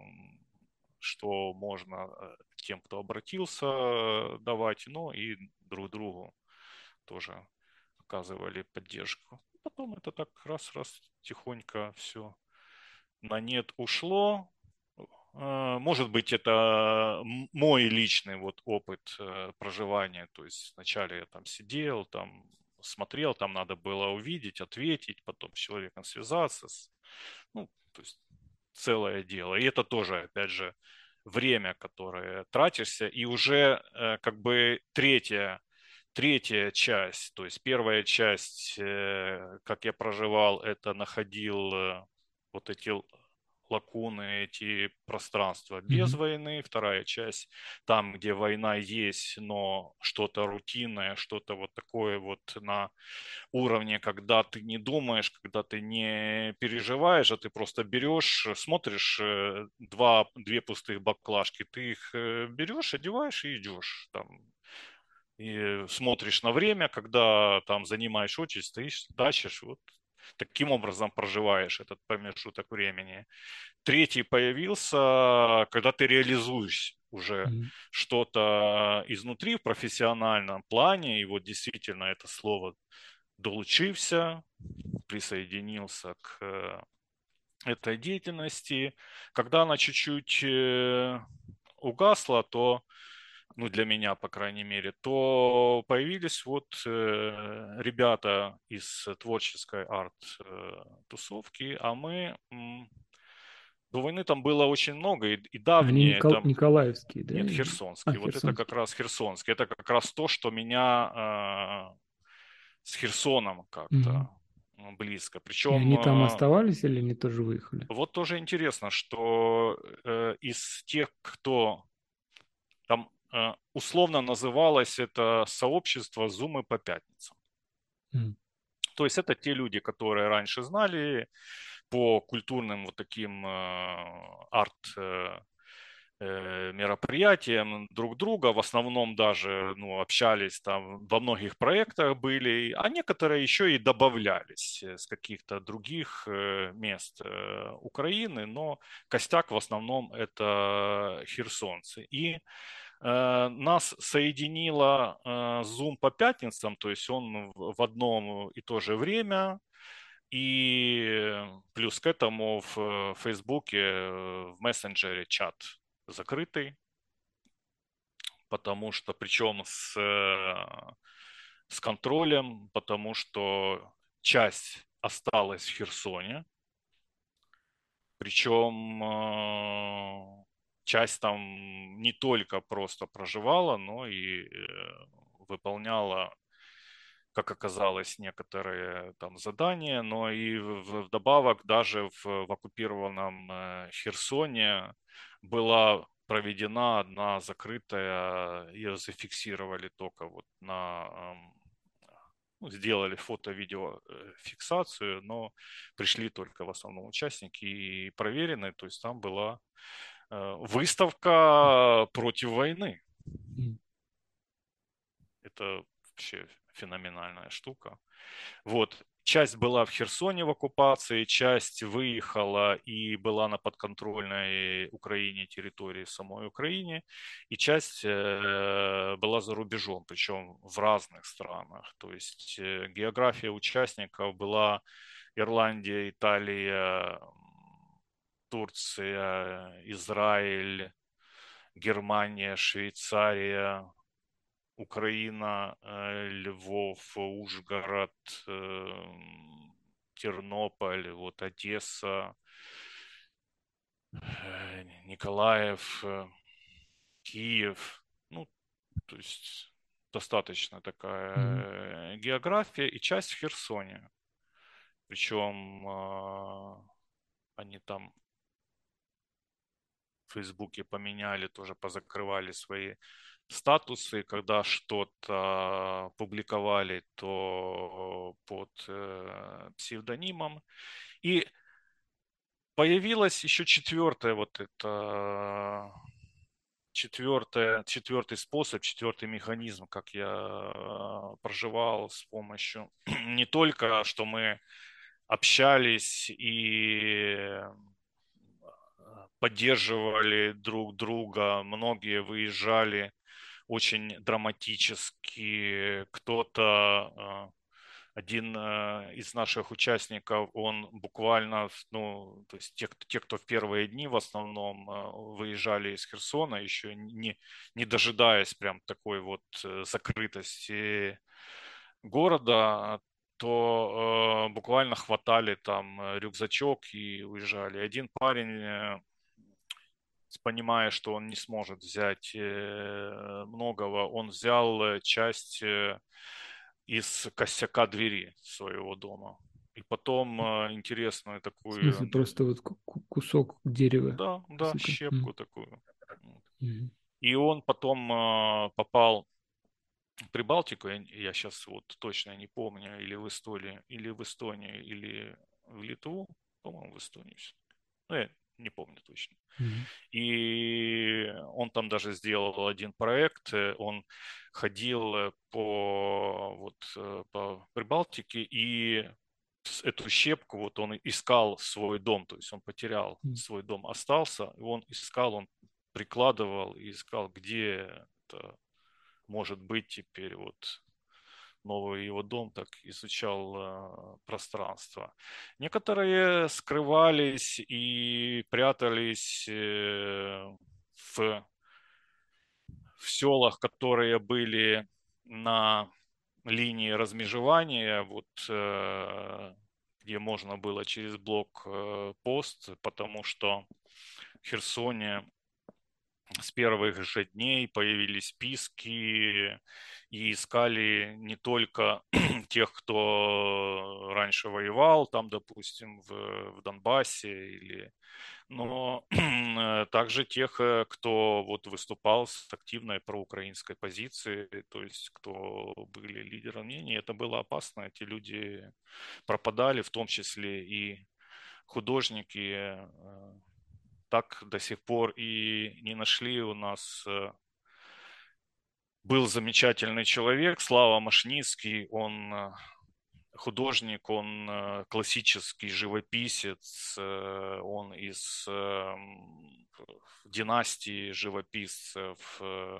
что можно тем, кто обратился, давать, но и друг другу тоже оказывали поддержку. Потом это так раз-раз тихонько все на нет ушло. Может быть, это мой личный вот опыт проживания. То есть вначале я там сидел, там смотрел, там надо было увидеть, ответить, потом с человеком связаться. Ну, то есть целое дело. И это тоже, опять же, время, которое тратишься. И уже как бы третья часть, то есть первая часть, как я проживал, это находил вот эти лакуны, эти пространства без Мгм. войны. Вторая часть, там, где война есть, но что-то рутинное, что-то вот такое вот на уровне, когда ты не думаешь, когда ты не переживаешь, а ты просто берешь, смотришь две пустых баклажки, ты их берешь, одеваешь и идешь. Там, и смотришь на время, когда там занимаешь очередь, стоишь, тащишь, вот таким образом проживаешь этот промежуток времени. Третий появился, когда ты реализуешь уже Мгм. что-то изнутри в профессиональном плане, и вот действительно это слово долучился, присоединился к этой деятельности. Когда она чуть-чуть угасла, то, ну для меня, по крайней мере, то появились вот ребята из творческой арт-тусовки, а мы до войны там было очень много, и Они давние, там, Николаевские, да? нет, Или... А, херсонские. Вот это как Херсонские. раз херсонские. Это как раз то, что меня с Херсоном Мгм. как-то близко. И Причем они там оставались или они тоже выехали? вот тоже интересно, что из тех, кто там условно называлось это сообщество «Зумы по пятницам». М. То есть это те люди, которые раньше знали по культурным вот таким арт мероприятиям друг друга, в основном даже ну, общались там, во многих проектах были, а некоторые еще и добавлялись с каких-то других мест Украины, но костяк в основном это херсонцы. И нас соединило Zoom по пятницам, то есть он в одно и то же время, и плюс к этому в Фейсбуке, в мессенджере чат закрытый, потому что, причем с контролем, потому что часть осталась в Херсоне, причем часть там не только просто проживала, но и выполняла, как оказалось, некоторые там задания, но и вдобавок даже в оккупированном Херсоне была проведена одна закрытая, ее зафиксировали только вот на ну, сделали фото-видео фиксацию, но пришли только в основном участники и проверенные, то есть там была выставка против войны. Мгм. Это вообще феноменальная штука. Вот. Часть была в Херсоне в оккупации, часть выехала и была на подконтрольной Украине территории самой Украине, и часть была за рубежом, причем в разных странах. То есть география участников была Ирландия, Италия, Турция, Израиль, Германия, Швейцария, Украина, Львов, Ужгород, Тернополь, вот Одесса, Николаев, Киев. Ну, то есть достаточно Мгм. такая география и часть в Херсоне. Причем они там в Фейсбуке поменяли, тоже позакрывали свои статусы, когда что-то публиковали, то под псевдонимом. И появилась еще четвертая вот это четвертый способ, четвертый механизм, как я проживал с помощью не только, что мы общались и поддерживали друг друга, многие выезжали очень драматически, кто-то один из наших участников, он буквально, ну, то есть те, кто в первые дни в основном выезжали из Херсона, еще не дожидаясь прям такой вот закрытости города, то буквально хватали там рюкзачок и уезжали. Один парень, понимая, что он не сможет взять многого, он взял часть из косяка двери своего дома. И потом интересную В смысле, такую, просто вот кусок дерева. да, да, Косяка. щепку такую. Вот. Мгм. И он потом попал в Прибалтику, я сейчас вот точно не помню, или в Эстонию, или в Литву, по-моему, в Эстонию. Ну, я не помню точно. Мгм. И он там даже сделал один проект. Он ходил по Прибалтике и эту щепку, вот он искал свой дом, то есть он потерял Мгм. свой дом, остался, и он искал, он прикладывал и искал, где это может быть теперь вот новый его дом, так изучал пространство. Некоторые скрывались и прятались в селах, которые были на линии размежевания, вот где можно было через блок-пост, потому что в Херсоне с первых же дней появились списки и искали не только тех, кто раньше воевал, там, допустим, в Донбассе, но также тех, кто вот выступал с активной проукраинской позицией, то есть кто были лидерами мнений. Это было опасно, эти люди пропадали, в том числе и художники, так до сих пор и не нашли у нас. Был замечательный человек, Слава Машницкий, он художник, он классический живописец, он из династии живописцев,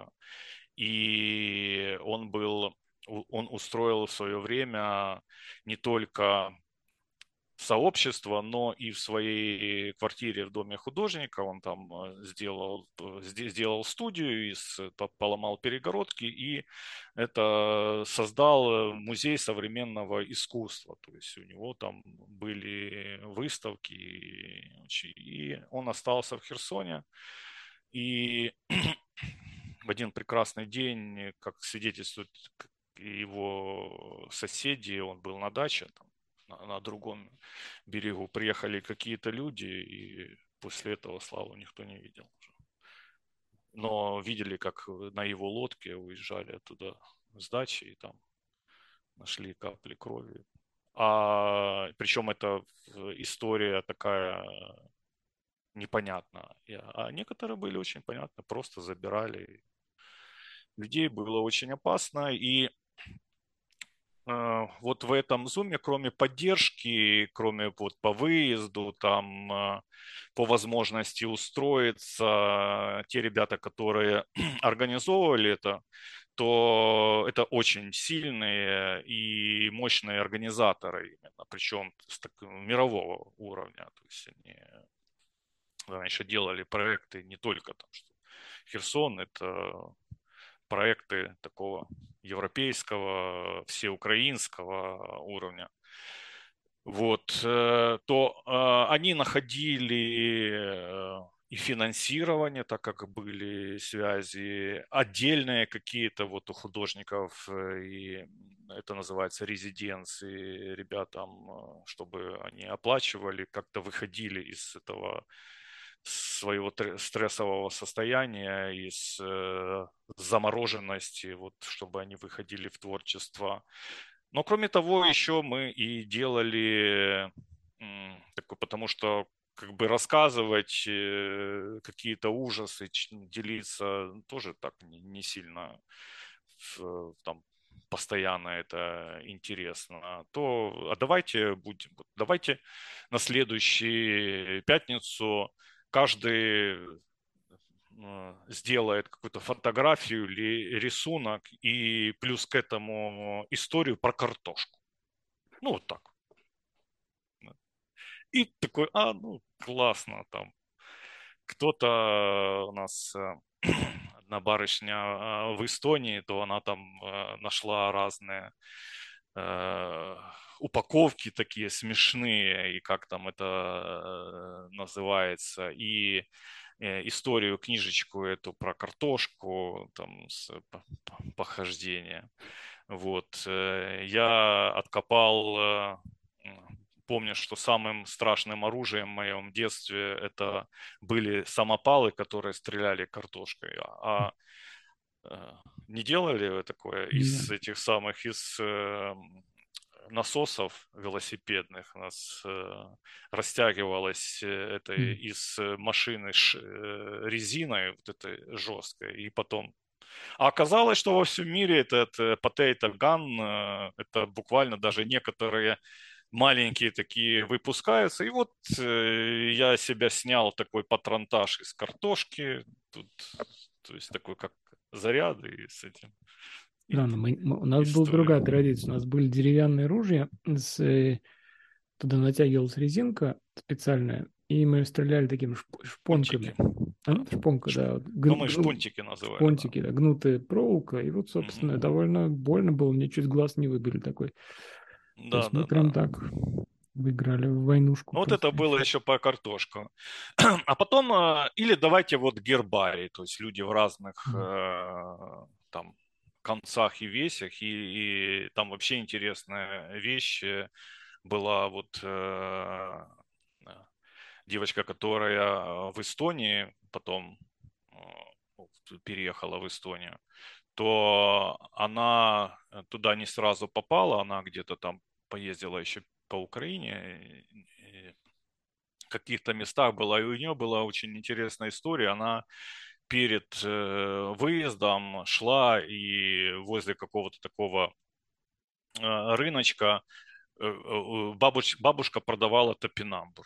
и он устроил в свое время не только сообщества, но и в своей квартире в доме художника он там сделал студию, поломал перегородки и это создал музей современного искусства. То есть у него там были выставки, и он остался в Херсоне. И в один прекрасный день, как свидетельствуют его соседи, он был на даче, там, на другом берегу, приехали какие-то люди, и после этого Славу никто не видел. Но видели, как на его лодке уезжали оттуда с дачи, и там нашли капли крови. А причем это история такая непонятная. А некоторые были очень понятны, просто забирали людей, было очень опасно. И вот в этом зуме, кроме поддержки, кроме вот по выезду, там, по возможности устроиться, те ребята, которые организовывали это, то это очень сильные и мощные организаторы именно, причем мирового уровня. То есть они раньше делали проекты не только там, что Херсон, это проекты такого европейского, всеукраинского уровня. Вот, то они находили и финансирование, так как были связи, отдельные какие-то вот у художников, и это называется резиденции, ребятам, чтобы они оплачивали, как-то выходили из этого своего стрессового состояния, из замороженности, вот, чтобы они выходили в творчество. Но кроме того, еще мы и делали такой, потому что как бы рассказывать какие-то ужасы, делиться тоже так не сильно там постоянно это интересно, то давайте на следующую пятницу каждый сделает какую-то фотографию или рисунок и плюс к этому историю про картошку. Ну, вот так. И такой, ну, классно там. Кто-то у нас одна барышня в Эстонии, то она там нашла разные упаковки такие смешные, и как там это называется, и историю, книжечку эту про картошку, там, похождения. Вот. Я откопал, помню, что самым страшным оружием в моем детстве это были самопалы, которые стреляли картошкой. Не делали вы такое Нет. из этих самых, из насосов велосипедных у нас растягивалась это М. из машины резиной вот этой жесткой, и потом а оказалось, что во всем мире этот potato gun, это буквально даже некоторые маленькие такие выпускаются. И вот я себя снял такой патронтаж из картошки, тут, то есть такой как заряды и с этим. И Странно, у нас была история. другая традиция. У нас были деревянные ружья, туда натягивалась резинка специальная, и мы стреляли такими Пунтики. шпонками. Да. Шпонка, да, вот Ну, мы шпунтики называли, да. шпонтики, да, гнутая проволока, и вот, собственно, Мгм. довольно больно было, мне чуть глаз не выбили такой. То Да, есть мы да, прям да. так выиграли в войнушку Ну, вот это было по-настоящему. еще по картошку. А потом, или давайте вот гербарий, то есть люди в разных М. там концах и весях, и там вообще интересная вещь была вот девочка, которая в Эстонии потом ну, переехала в Эстонию, то она туда не сразу попала, она где-то там поездила еще по Украине, в каких-то местах была, и у нее была очень интересная история. Она перед выездом шла и возле какого-то такого рыночка бабушка продавала топинамбур.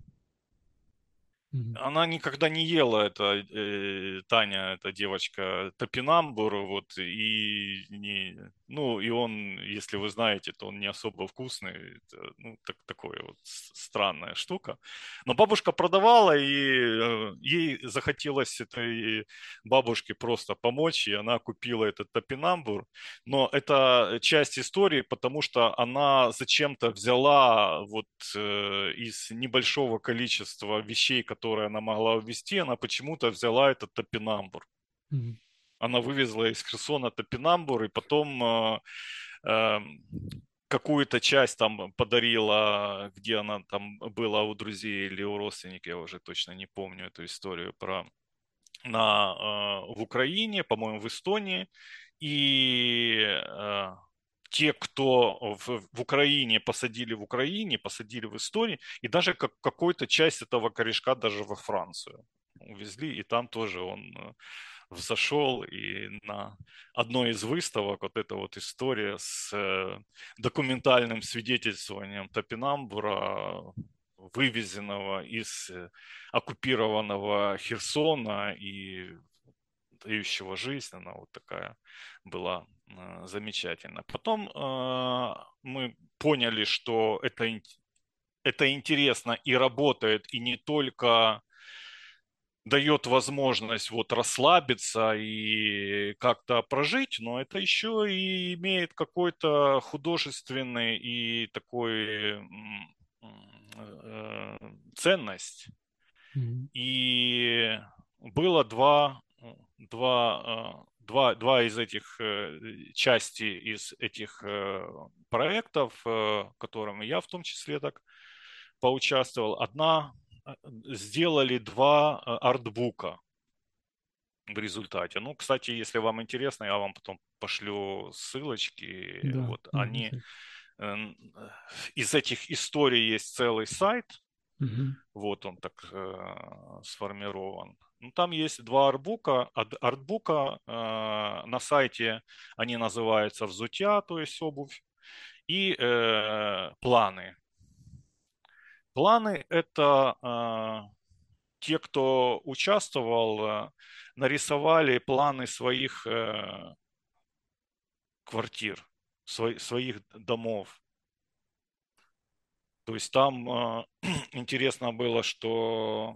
Мгм. Она никогда не ела, Таня, эта девочка, топинамбур, вот, и Ну, и он, если вы знаете, то он не особо вкусный. Это, ну, такое вот странная штука. Но бабушка продавала, и ей захотелось этой бабушке просто помочь, и она купила этот топинамбур. Но это часть истории, потому что она зачем-то взяла вот из небольшого количества вещей, которые она могла увезти, она почему-то взяла этот топинамбур. Мгм. Она вывезла из Херсона топинамбур, и потом э, какую-то часть там подарила, где она там была у друзей или у родственников, я уже точно не помню эту историю про в Украине, по-моему, в Эстонии. И те, кто в Украине посадили в Украине, посадили в Эстонии, и даже какую-то часть этого корешка даже во Францию увезли, и там тоже он взошел, и на одной из выставок вот эта вот история с документальным свидетельствованием Топинамбура, вывезенного из оккупированного Херсона и дающего жизнь, она вот такая была замечательная. Потом мы поняли, что это интересно и работает, и не только дает возможность вот расслабиться и как-то прожить, но это еще и имеет какой-то художественный и такой ценность. Мгм. И было два из этих части из этих проектов, которыми я в том числе так поучаствовал. Сделали два артбука в результате. Ну, кстати, если вам интересно, я вам потом пошлю ссылочки. Да, Вот да, они обязательно. э, из этих историй есть целый сайт. Мгм. Вот он так сформирован. Ну, там есть два артбука. Артбука на сайте, они называются взутя, то есть обувь, и планы. Планы – это те, кто участвовал, нарисовали планы своих квартир, своих домов. То есть там интересно было, что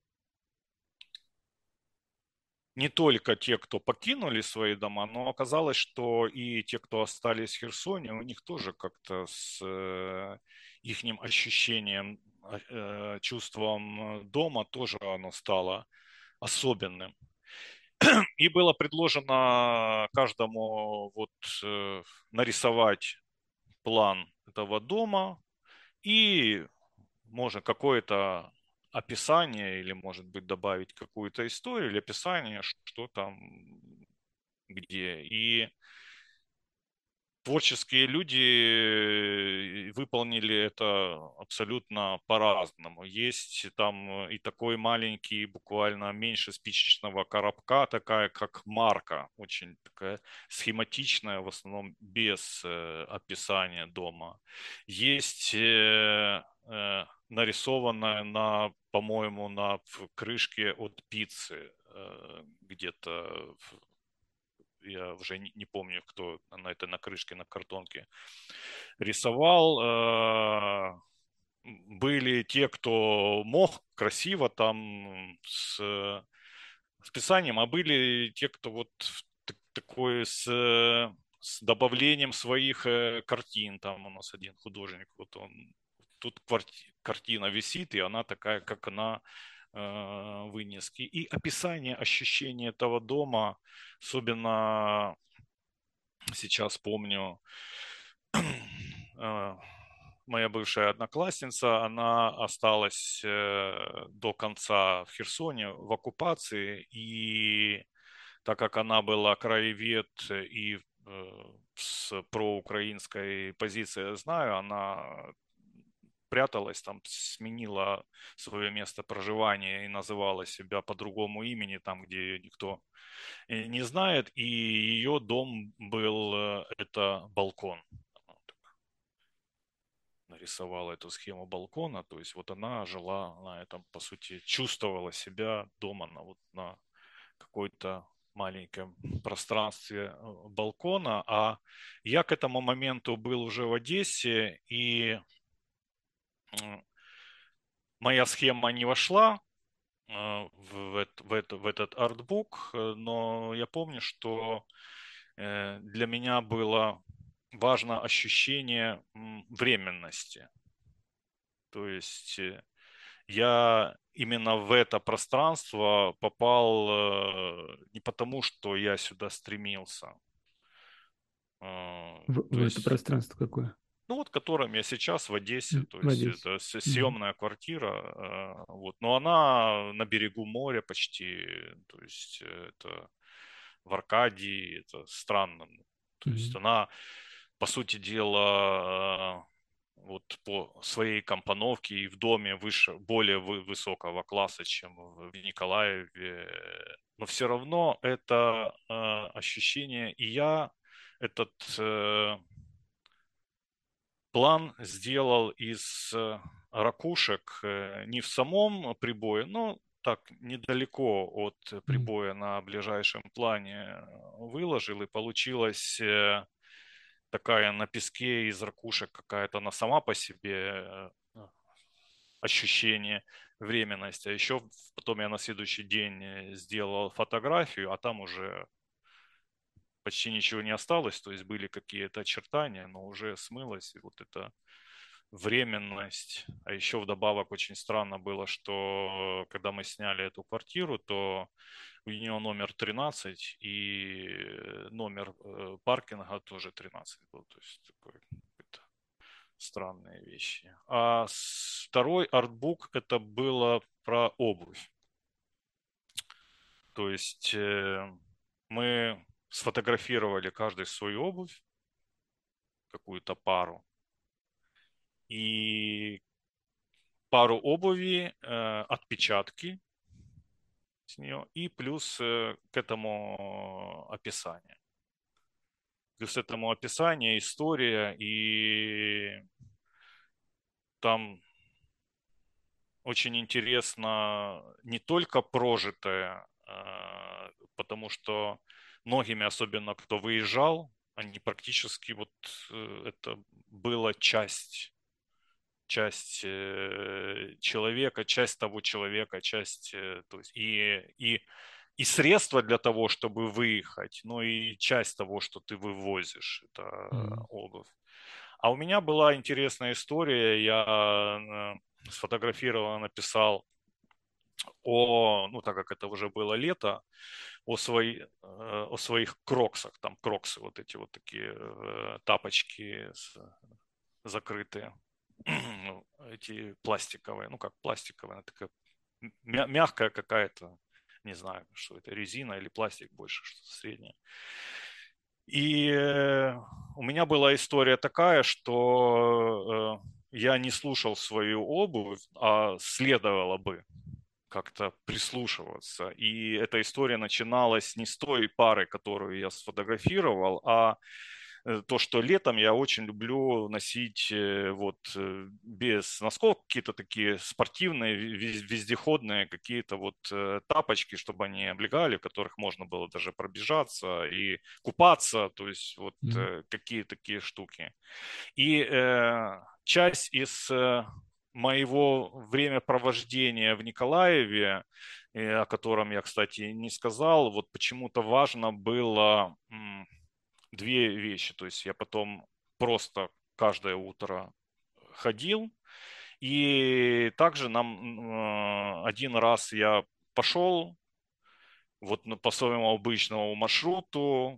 не только те, кто покинули свои дома, но оказалось, что и те, кто остались в Херсоне, у них тоже как-то с их ощущением, чувством дома тоже оно стало особенным. И было предложено каждому вот нарисовать план этого дома и можно какое-то описание или, может быть, добавить какую-то историю или описание, что там, где. И творческие люди выполнили это абсолютно по-разному. Есть там и такой маленький, буквально меньше спичечного коробка, такая как марка, очень такая схематичная, в основном без описания дома. Есть нарисованная на, по-моему, на крышке от пиццы где-то я уже не помню, кто на это на крышке, на картонке рисовал. Были те, кто мог красиво там с писанием, а были те, кто вот такой с добавлением своих картин. Там у нас один художник, вот он тут картина висит, и она такая, как она вынески. И описание ощущения этого дома, особенно сейчас помню, э, моя бывшая одноклассница, она осталась до конца в Херсоне в оккупации, и так как она была краевед и с проукраинской позиции, я знаю, она пряталась там, сменила свое место проживания и называла себя по другому имени, там, где ее никто не знает, и ее дом был, это балкон. Она нарисовала эту схему балкона, то есть вот она жила на этом, по сути, чувствовала себя дома на, вот, на какой-то маленьком пространстве балкона, а я к этому моменту был уже в Одессе, и моя схема не вошла в этот артбук, но я помню, что для меня было важно ощущение временности. То есть я именно в это пространство попал не потому, что я сюда стремился. В То это есть, пространство какое? ну вот, которым я сейчас в Одессе, то В есть Одессе. это Мгм. съемная квартира, вот, но она на берегу моря почти, то есть это в Аркадии, это странно. То есть Мгм. она, по сути дела, вот по своей компоновке и в доме выше, более высокого класса, чем в Николаеве, но все равно это ощущение, и я этот план сделал из ракушек не в самом прибое, но так недалеко от Мгм. прибоя на ближайшем плане выложил, и получилась такая на песке из ракушек какая-то она сама по себе ощущение временности. А еще потом я на следующий день сделал фотографию, а там уже почти ничего не осталось, то есть были какие-то очертания, но уже смылось, и вот это временность. А еще вдобавок очень странно было, что когда мы сняли эту квартиру, то у нее номер 13 и номер паркинга тоже 13 был. То есть такое какое-то странные вещи. А второй артбук это было про обувь. То есть мы сфотографировали каждый свою обувь, какую-то пару. И пару обуви, отпечатки с нее и плюс к этому описание. Плюс этому описание, история, и там очень интересно не только прожитое, потому что многими, особенно кто выезжал, они практически вот это была часть человека, часть того человека, часть, то есть и средства для того, чтобы выехать, но и часть того, что ты вывозишь, это Мгм. обувь. А у меня была интересная история, я сфотографировал, написал ну так как это уже было лето, о своих кроксах, там кроксы вот эти вот такие тапочки закрытые, ну, эти пластиковые, ну как пластиковая, она такая мягкая какая-то, не знаю, что это, резина или пластик больше, что-то среднее. И у меня была история такая, что я не слушал свою обувь, а следовало бы как-то прислушиваться. И эта история начиналась не с той пары, которую я сфотографировал, а то, что летом я очень люблю носить вот без носков какие-то такие спортивные, вездеходные какие-то вот тапочки, чтобы они облегали, в которых можно было даже пробежаться и купаться, то есть вот Мгм. какие такие штуки. И часть из моего времяпровождения в Николаеве, о котором я, кстати, не сказал, вот почему-то важно было две вещи. То есть я потом просто каждое утро ходил. И также один раз я пошел вот по своему обычному маршруту,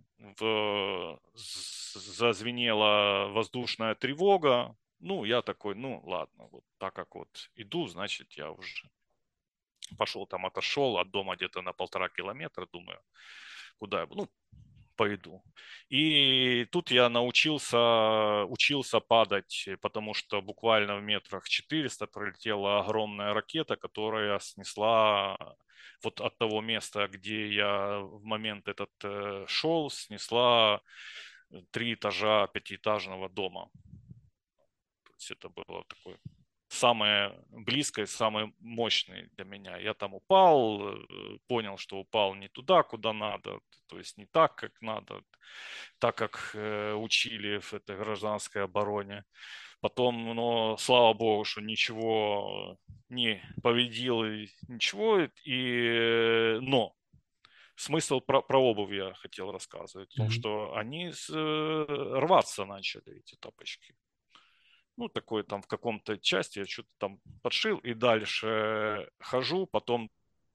зазвенела воздушная тревога. Ну, я такой, ну, ладно, вот так как вот иду, значит, я уже пошел там, отошел от дома где-то на 1,5 километра, думаю, куда я, ну, пойду. И тут я учился падать, потому что буквально в метрах 400 пролетела огромная ракета, которая снесла вот от того места, где я в момент этот шел, снесла 3 этажа пятиэтажного дома. То есть это было такое самое близкое, самое мощное для меня. Я там упал, понял, что упал не туда, куда надо, то есть не так, как надо, так, как учили в этой гражданской обороне. Потом, но слава богу, что ничего не повредил, и ничего. Но смысл про обувь я хотел рассказывать. В том, Мгм. что они рваться начали, эти тапочки. Ну, такой там в каком-то части я что-то там подшил и дальше хожу, потом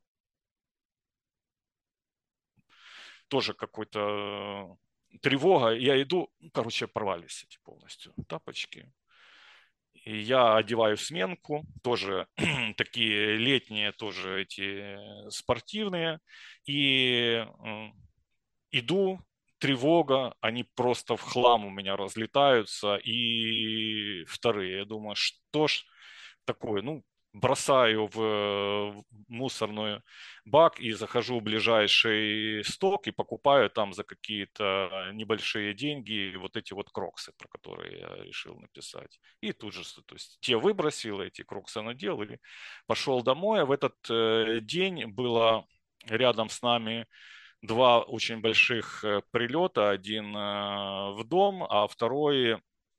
тоже какой-то тревога, я иду, ну, короче, порвались эти полностью тапочки. И я одеваю сменку, тоже такие летние, тоже эти спортивные, и иду, тревога, они просто в хлам у меня разлетаются, и вторые. Я думаю, что ж такое? Ну, бросаю в мусорную бак и захожу в ближайший сток и покупаю там за какие-то небольшие деньги вот эти вот кроксы, про которые я решил написать. И тут же, то есть те выбросил, эти кроксы надел и пошел домой. А в этот день было рядом с нами два очень больших прилета. Один в дом, а второй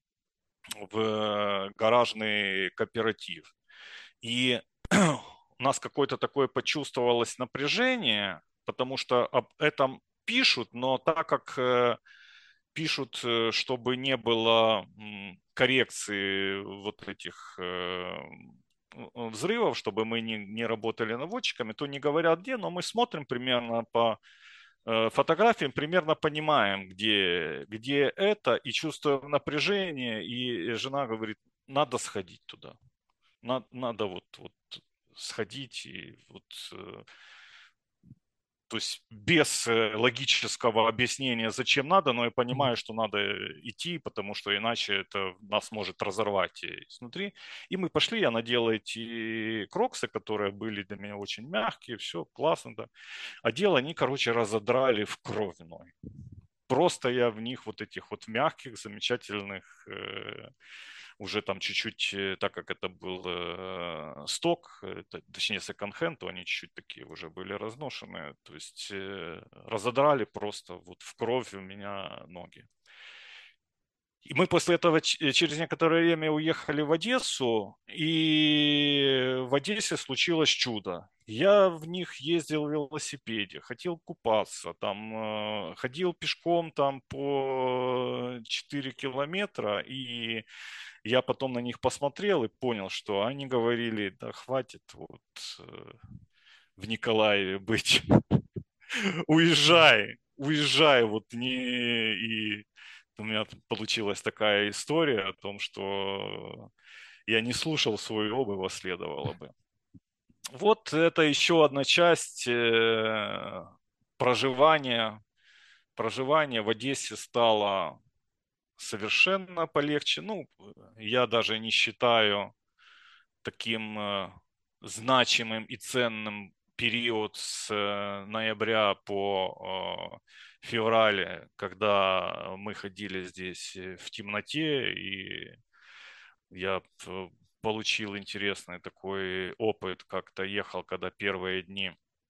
в гаражный кооператив. И у нас какое-то такое почувствовалось напряжение, потому что об этом пишут, но так как пишут, чтобы не было коррекции вот этих взрывов, чтобы мы не работали наводчиками, то не говорят где, но мы смотрим примерно по фотографиям, примерно понимаем, где это, и чувствуем напряжение, и жена говорит, надо сходить туда, надо вот сходить и вот то есть без логического объяснения, зачем надо, но я понимаю, что надо идти, потому что иначе это нас может разорвать изнутри. И мы пошли, я надел эти кроксы, которые были для меня очень мягкие, все классно, да. Одел, они, короче, разодрали в кровной. Просто я в них вот этих вот мягких, замечательных уже там чуть-чуть, так как это был сток, точнее секонд-хенд, то они чуть-чуть такие уже были разношенные. То есть разодрали просто вот в кровь у меня ноги. И мы после этого через некоторое время уехали в Одессу, и в Одессе случилось чудо. Я в них ездил в велосипеде, хотел купаться, там ходил пешком там по 4 километра, и я потом на них посмотрел и понял, что они говорили, да хватит вот в Николаеве быть, уезжай, уезжай, вот не... И у меня получилась такая история о том, что я не слушал свою обувь, а следовало бы. Вот это еще одна часть проживания. Проживание в Одессе стало совершенно полегче. Ну, я даже не считаю таким значимым и ценным период с ноября по февраль, когда мы ходили здесь в темноте, и я получил интересный такой опыт, как-то ехал, когда первые дни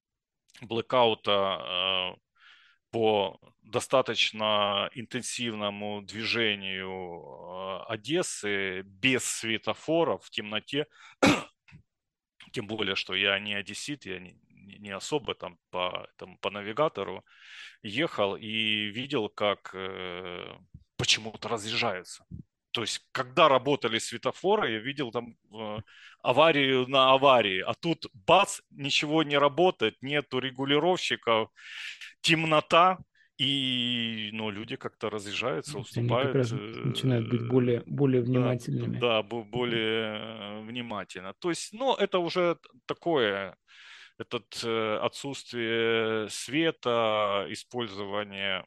блэкаута по достаточно интенсивному движению Одессы без светофоров в темноте. Тем более, что я не одессит, я не особо там по навигатору ехал и видел, как почему-то разъезжаются. То есть, когда работали светофоры, я видел там аварию на аварии, а тут бац, ничего не работает, нету регулировщиков, темнота, и ну, люди как-то разъезжаются, Они как уступают. раз начинают быть более Да, внимательными. да, более внимательно. То есть, ну, это уже такое, этот отсутствие света, использование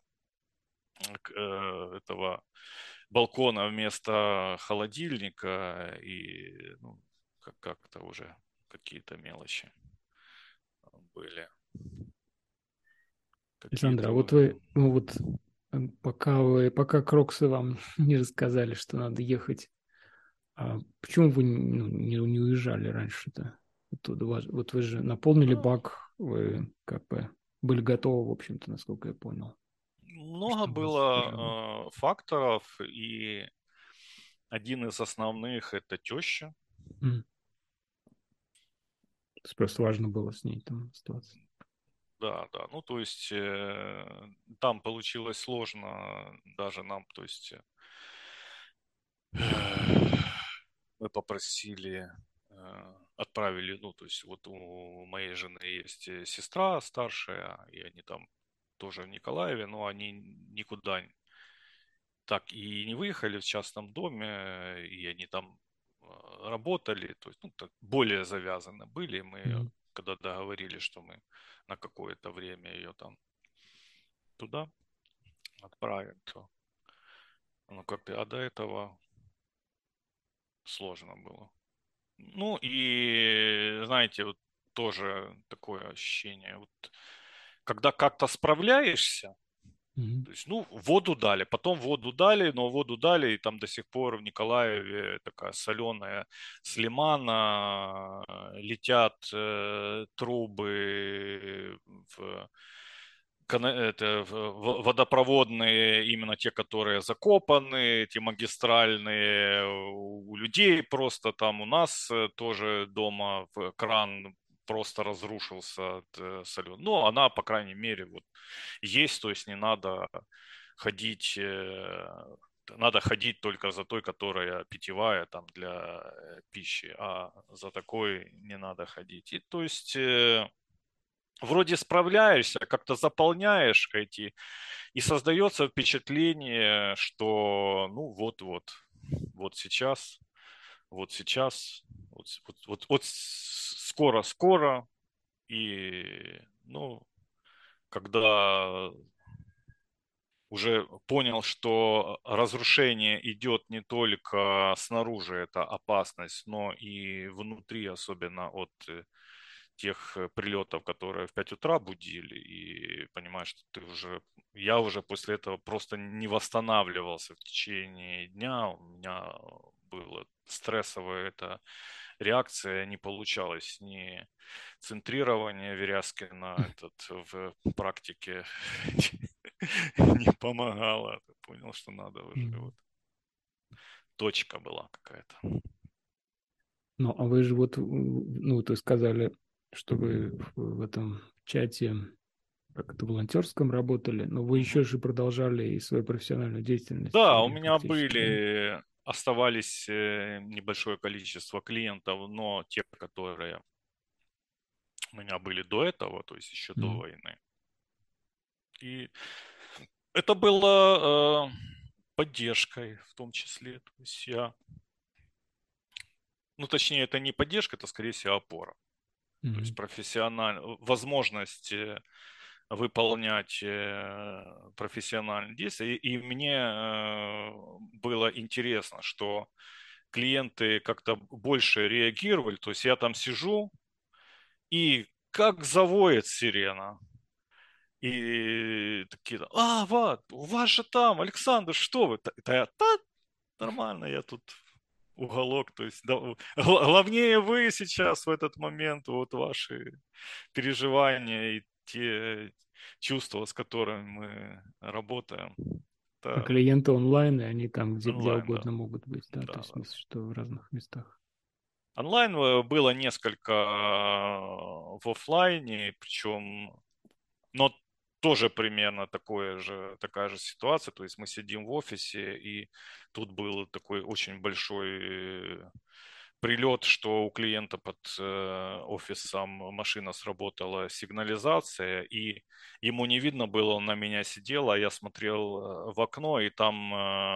этого балкона вместо холодильника и ну, как-то уже какие-то мелочи были. Александр, а Какие-то... вот вы, ну вот пока кроксы вам не рассказали, что надо ехать А почему вы не уезжали раньше-то оттуда? Вот вы же наполнили Ну, бак, вы как бы были готовы, в общем-то, насколько я понял, много что вас ожидало. было факторов, и один из основных это теща. М. То есть просто важно было с ней там оставаться. Да, да. Ну, то есть там получилось сложно даже нам, то есть мы попросили, отправили, ну, то есть вот у моей жены есть сестра старшая, и они там тоже в Николаеве, но они никуда так и не выехали в частном доме, и они там работали, то есть, ну, так более завязаны были. Мы, Мгм. когда договорились, что мы на какое-то время ее там туда отправим, то, ну, как-то, а до этого сложно было. Ну, и, знаете, вот тоже такое ощущение, вот, когда как-то справляешься, Мгм. то есть, ну, воду дали, потом воду дали, но воду дали, и там до сих пор в Николаеве такая соленая с лимана, летят трубы в водопроводные, именно те, которые закопаны, эти магистральные, у людей просто там у нас тоже дома в кран просто разрушился от солен. Ну, она, по крайней мере, вот есть, то есть не надо ходить, надо ходить только за той, которая питьевая там для пищи, а за такой не надо ходить. И то есть вроде справляешься, как-то заполняешь эти, и создается впечатление, что ну вот-вот, вот сейчас, вот скоро-скоро, и ну, когда уже понял, что разрушение идет не только снаружи, это опасность, но и внутри, особенно от тех прилетов, которые в 5 утра будили, и понимаешь, что ты уже, я уже после этого просто не восстанавливался в течение дня, у меня было стрессовая эта реакция, не получалось ни центрирование Верязкина этот в практике не помогало. Ты понял, что надо уже вот Мгм. точка была какая-то. Ну, а вы же вот, ну, вот вы сказали, что вы в этом чате, как это, волонтерском работали, но вы еще Мгм. же продолжали и свою профессиональную деятельность Да, у меня фактически, да? оставались небольшое количество клиентов, но те, которые у меня были до этого, то есть еще до Мгм. войны. И это было поддержкой в том числе. То есть я, ну точнее, это не поддержка, это скорее всего опора. То есть Мгм. профессионально, возможность выполнять профессиональные действия. И мне было интересно, что клиенты как-то больше реагировали. То есть я там сижу, и как завоет сирена. И такие, вот, у вас же там, Александр, что вы? Да, нормально, я тут уголок. То есть да, главнее вы сейчас в этот момент, вот ваши переживания и те чувства, с которыми мы работаем. А Это клиенты онлайн, и они там где онлайн, да. угодно могут быть, да, то Да, есть в да. смысле, что в разных местах. Онлайн было несколько в оффлайне, причем, но тоже примерно такая же ситуация. То есть мы сидим в офисе, и тут был такой очень большой прилет, что у клиента под офисом машина сработала сигнализация, и ему не видно было, он на меня сидел, а я смотрел в окно, и там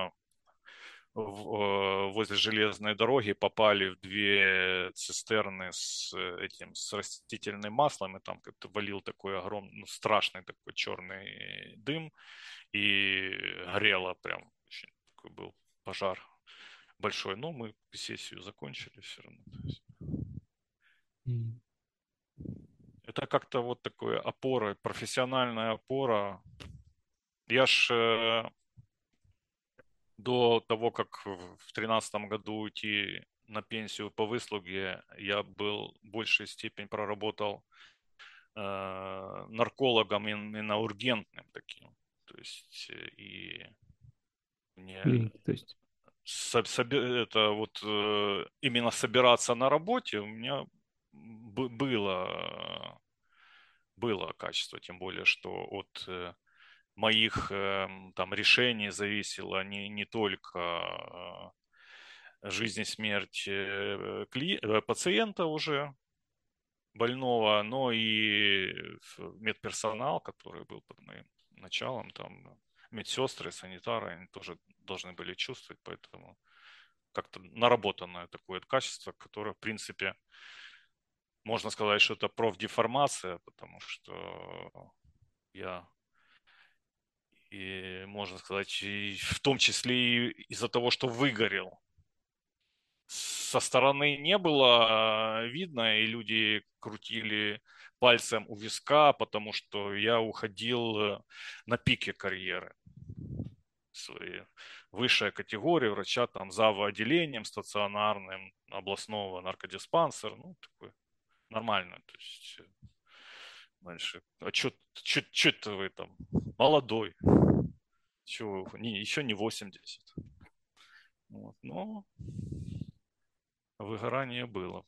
возле железной дороги попали в две цистерны с этим, с растительным маслом, и там как-то валил такой огромный, ну, страшный такой черный дым, и горело прям, очень такой был пожар большой. Но мы сессию закончили все равно. То есть Мгм. это как-то вот такое опора, профессиональная опора. Я ж до того, как в 2013 году уйти на пенсию по выслуге, я был в большей степени проработал наркологом именно ургентным таким. То есть и мне Клиники, то есть. это вот именно собираться на работе у меня было качество, тем более, что от моих там решений зависело не только жизнь и смерть пациента уже больного, но и медперсонал, который был под моим началом, там медсестры, санитары, они тоже должны были чувствовать, поэтому как-то наработанное такое качество, которое, в принципе, можно сказать, что это профдеформация, потому что я и, можно сказать, и в том числе и из-за того, что выгорел. Со стороны не было видно, и люди крутили пальцем у виска, потому что я уходил на пике карьеры своей. Высшая категория врача, там, зава. Отделением стационарным, областного наркодиспансера, ну, такой нормально. То есть, дальше, а что это вы там, молодой, чё, еще не 80. Вот, но выгорание было.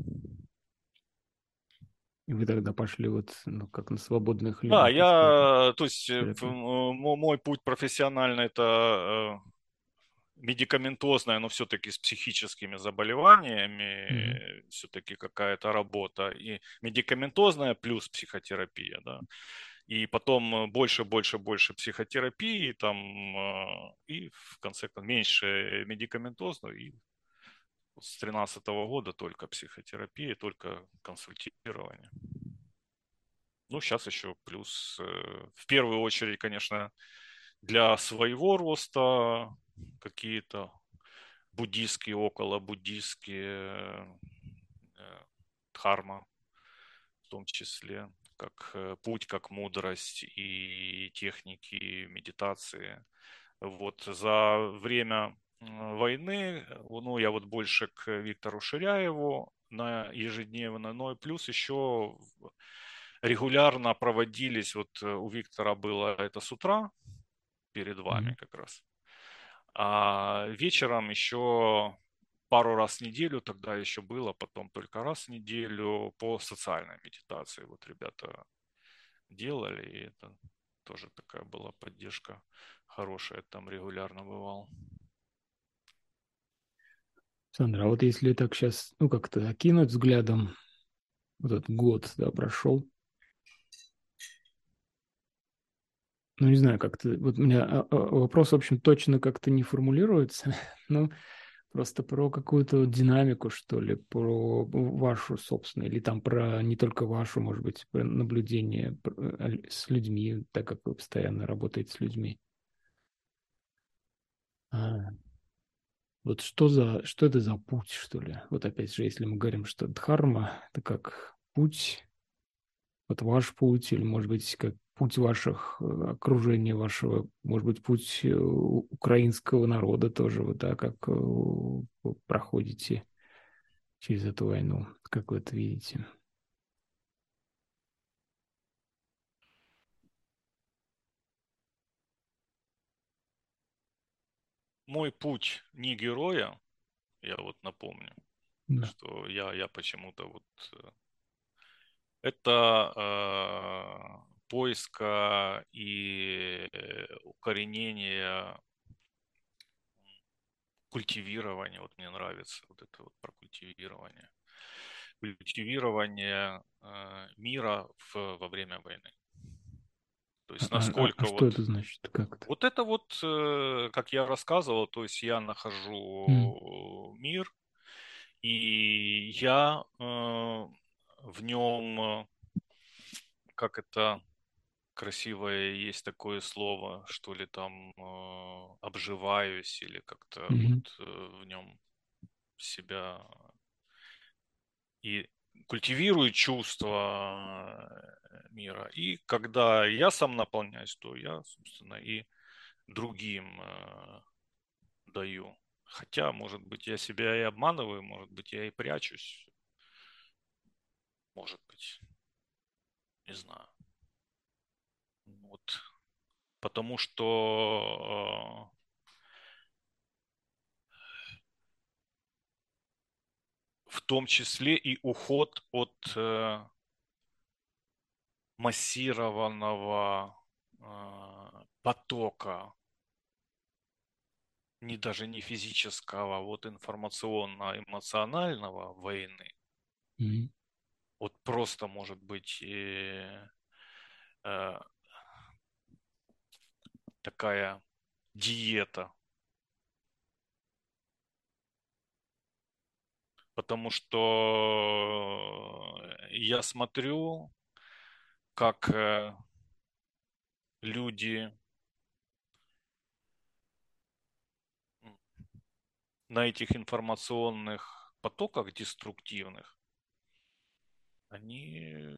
И вы тогда пошли вот, ну, как на свободные Да, хлеба, так скажем. то есть Терапию. мой путь профессиональный это медикаментозная, но все-таки с психическими Мгм. заболеваниями, все-таки какая-то работа, и медикаментозная плюс психотерапия, да, и потом больше, больше, больше психотерапии, там, и в конце концов меньше медикаментозной, и с 2013 года только психотерапия, только консультирование. Ну, сейчас еще плюс, в первую очередь, конечно, для своего роста какие-то буддийские, около буддийские, дхарма в том числе, как путь, как мудрость и техники медитации. Вот за время войны, ну, я вот больше к Виктору Ширяеву на ежедневно, но и плюс еще регулярно проводились, вот у Виктора было это с утра, перед вами Мгм. как раз, а вечером еще пару раз в неделю, тогда еще было, потом только раз в неделю по социальной медитации. Вот ребята делали, и это тоже такая была поддержка хорошая, там регулярно бывал. Сандра, а вот если так сейчас, ну, как-то окинуть взглядом, вот этот год, да, прошел, ну, не знаю, как-то, вот у меня вопрос, в общем, точно как-то не формулируется, но просто про какую-то вот динамику, что ли, про вашу собственную, или там про не только вашу, может быть, про наблюдение с людьми, так как вы постоянно работаете с людьми. А, вот что это за путь, что ли? Вот опять же, если мы говорим, что дхарма, это как путь, вот ваш путь, или, может быть, как путь ваших окружения вашего, может быть, путь украинского народа тоже, вот, да, как вы проходите через эту войну, как вы это видите? Мой путь не героя, я вот напомню, Да. что я почему-то вот это поиска и укоренения, культивирования, вот мне нравится вот это вот про культивирование. Культивирование мира во время войны. То есть А насколько что вот это значит? Как это? вот это вот, как я рассказывал, то есть я М, нахожу мир, и я в нем, как это красивое есть такое слово, что ли там, обживаюсь или как-то вот мгм. в нем себя и культивирую чувства мира. И когда я сам наполняюсь, то я, собственно, и другим даю. Хотя, может быть, я себя и обманываю, может быть, я и прячусь, может быть, не знаю. Вот. Потому что в том числе и уход от массированного потока, не даже не физического, а вот информационно-эмоционального войны. Мгм. Вот просто может быть э, такая диета. Потому что я смотрю, как люди на этих информационных потоках деструктивных, они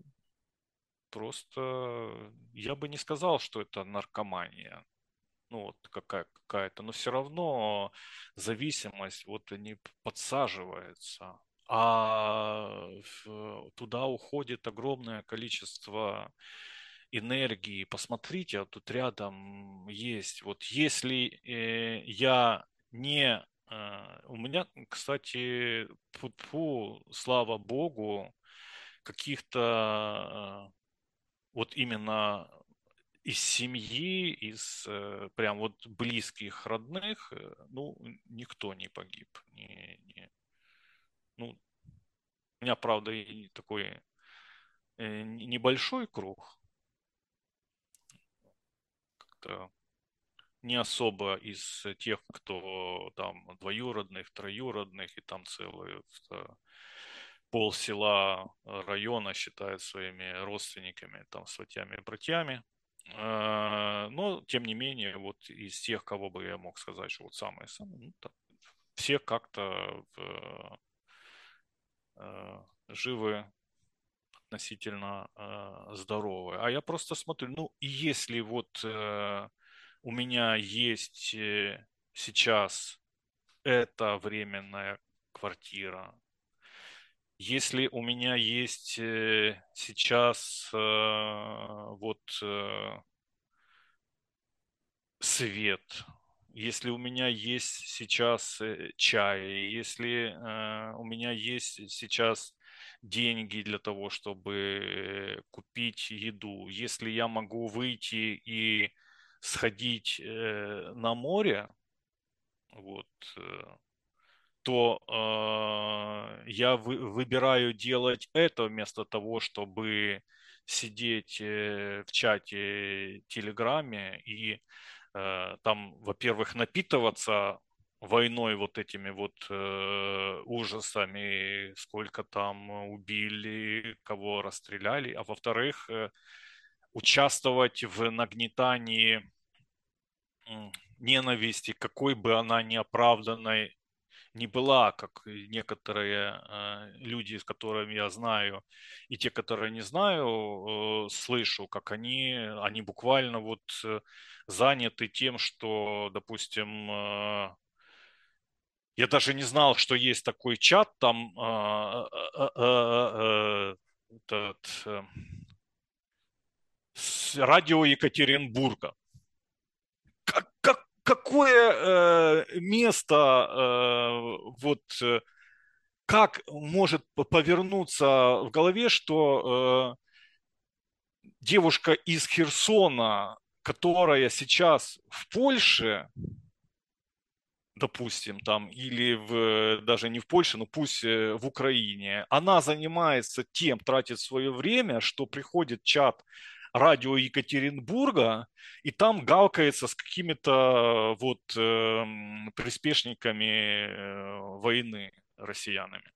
просто, я бы не сказал, что это наркомания, ну вот какая-то, но все равно зависимость, вот они подсаживается, а туда уходит огромное количество энергии. Посмотрите, вот тут рядом есть, вот если я не у меня, кстати, слава богу, каких-то вот именно из семьи, из прям вот близких, родных, ну, никто не погиб. Ну, у меня, правда, и такой небольшой круг, как-то не особо из тех, кто там двоюродных, троюродных, и там целые пол села района считают своими родственниками, там, сватьями, братьями. Но, тем не менее, вот из тех, кого бы я мог сказать, что вот самые-самые, ну, там, все как-то живы, относительно здоровы. А я просто смотрю, ну, и если вот у меня есть сейчас эта временная квартира, если у меня есть сейчас вот свет, если у меня есть сейчас чай, если у меня есть сейчас деньги для того, чтобы купить еду, если я могу выйти и сходить на море, вот, то я выбираю делать это вместо того, чтобы сидеть в чате Телеграме и там, во-первых, напитываться войной вот этими вот ужасами, сколько там убили, кого расстреляли, а во-вторых, участвовать в нагнетании ненависти, какой бы она ни оправданной не была, как и некоторые люди, с которыми я знаю, и те, которые не знаю, слышу, как они буквально вот заняты тем, что, допустим, я даже не знал, что есть такой чат там, этот, с радио Екатеринбурга. Какое место вот как может повернуться в голове, что девушка из Херсона, которая сейчас в Польше, допустим, там, или даже не в Польше, но пусть в Украине, она занимается тем, тратит свое время, что приходит чат радио Екатеринбурга, и там галкается с какими-то вот приспешниками войны россиянами.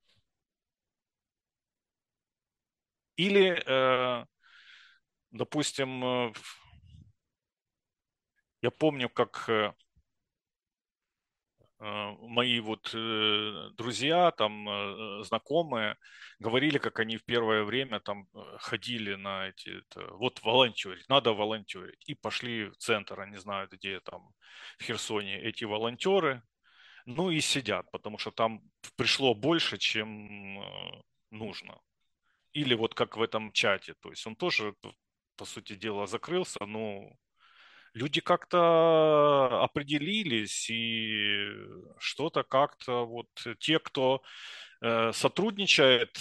Или, допустим, я помню, как мои вот друзья, там, знакомые, говорили, как они в первое время там ходили на вот волонтерить, надо волонтерить. И пошли в центр, они знают, где там в Херсоне эти волонтеры, ну и сидят, потому что там пришло больше, чем нужно. Или вот как в этом чате, то есть он тоже, по сути дела, закрылся, но люди как-то определились, и что-то как-то вот те, кто сотрудничает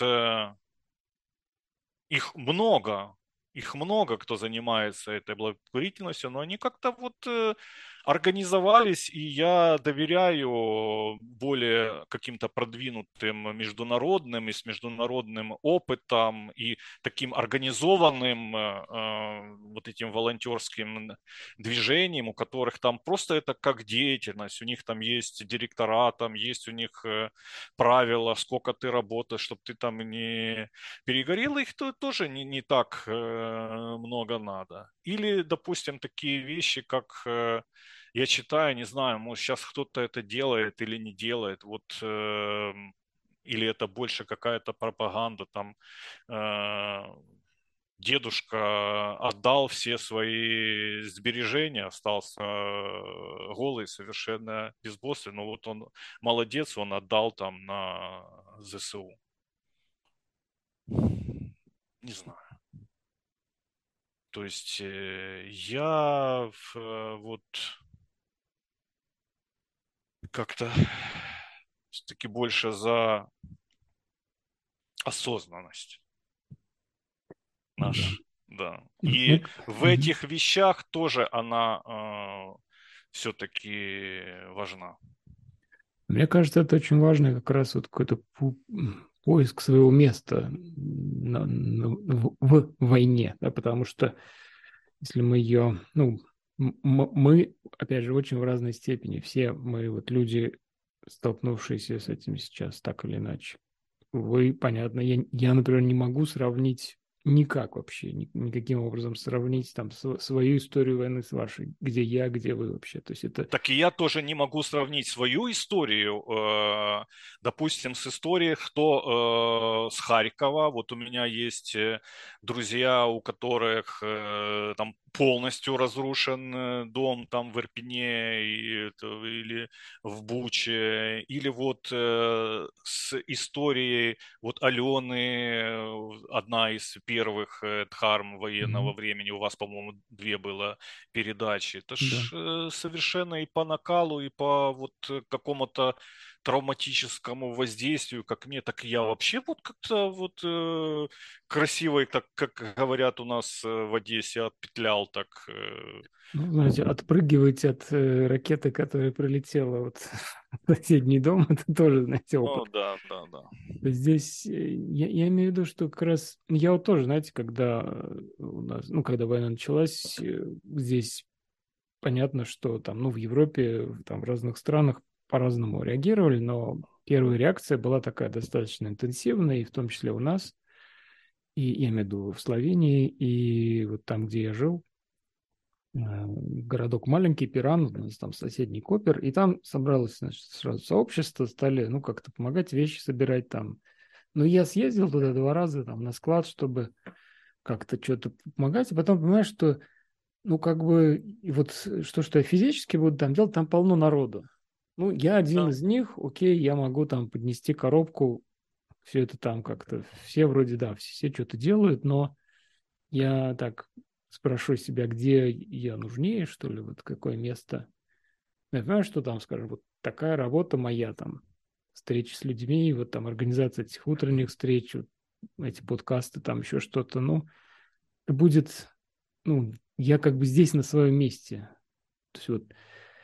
их много, кто занимается этой благотворительностью, но они как-то вот организовались, и я доверяю более каким-то продвинутым международным и с международным опытом и таким организованным вот этим волонтерским движением, у которых там просто это как деятельность, у них там есть директора, там есть у них правила, сколько ты работаешь, чтобы ты там не перегорело, их тоже не так много надо. Или, допустим, такие вещи, как я читаю, не знаю, может, сейчас кто-то это делает или не делает, вот, или это больше какая-то пропаганда, там, э, дедушка отдал все свои сбережения, остался голый, совершенно безбожный, но вот он молодец, он отдал там на ЗСУ. Не знаю. То есть я вот как-то все-таки больше за осознанность Да. наш, да. И Мне, в мгм. этих вещах тоже она все-таки важна. Мне кажется, это очень важно как раз вот какой-то поиск своего места в войне, да, потому что если мы ее, ну, мы, опять же, очень в разной степени, все мы вот люди, столкнувшиеся с этим сейчас так или иначе. Вы, понятно, я, например, не могу сравнить никак вообще, никаким образом сравнить там свою историю войны с вашей, где я, где вы вообще. То есть это, Так и я тоже не могу сравнить свою историю, допустим, с историей, кто с Харькова. Вот у меня есть друзья, у которых там полностью разрушен дом там в Ирпене или в Буче. Или вот с историей вот Алены, одна из первых дхарм военного мгм, времени. У вас, по-моему, две было передачи. Это да. ж совершенно и по накалу, и по вот какому-то травматическому воздействию, как мне, так и я вообще вот как-то вот красиво, и так как говорят у нас в Одессе, отпетлял так. Ну, знаете, отпрыгивать от ракеты, которая прилетела вот в соседний дом, это тоже, знаете, Ну опыт. да, да, да. Здесь я имею в виду, что как раз я вот тоже, знаете, когда у нас, ну, когда война началась, здесь понятно, что там, ну, в Европе, там в разных странах по-разному реагировали, но первая реакция была такая достаточно интенсивная, и в том числе у нас, и я имею в виду в Словении, и вот там, где я жил, городок маленький, Пиран, у нас там соседний Копер, и там собралось, значит, сразу сообщество, стали, ну, как-то помогать вещи собирать там. Ну, я съездил туда 2 раза, там, на склад, чтобы как-то что-то помогать, а потом понимаешь, что, ну, как бы, и вот что я физически буду там делать, там полно народу. Ну, я один Да. из них, окей, я могу там поднести коробку, все это там как-то, все вроде, да, все что-то делают, но я так спрошу себя, где я нужнее, что ли, вот какое место. Я понимаю, что там, скажем, вот такая работа моя, там, встречи с людьми, вот там организация этих утренних встреч, вот эти подкасты, там еще что-то, ну, будет, ну, я как бы здесь на своем месте. То есть вот,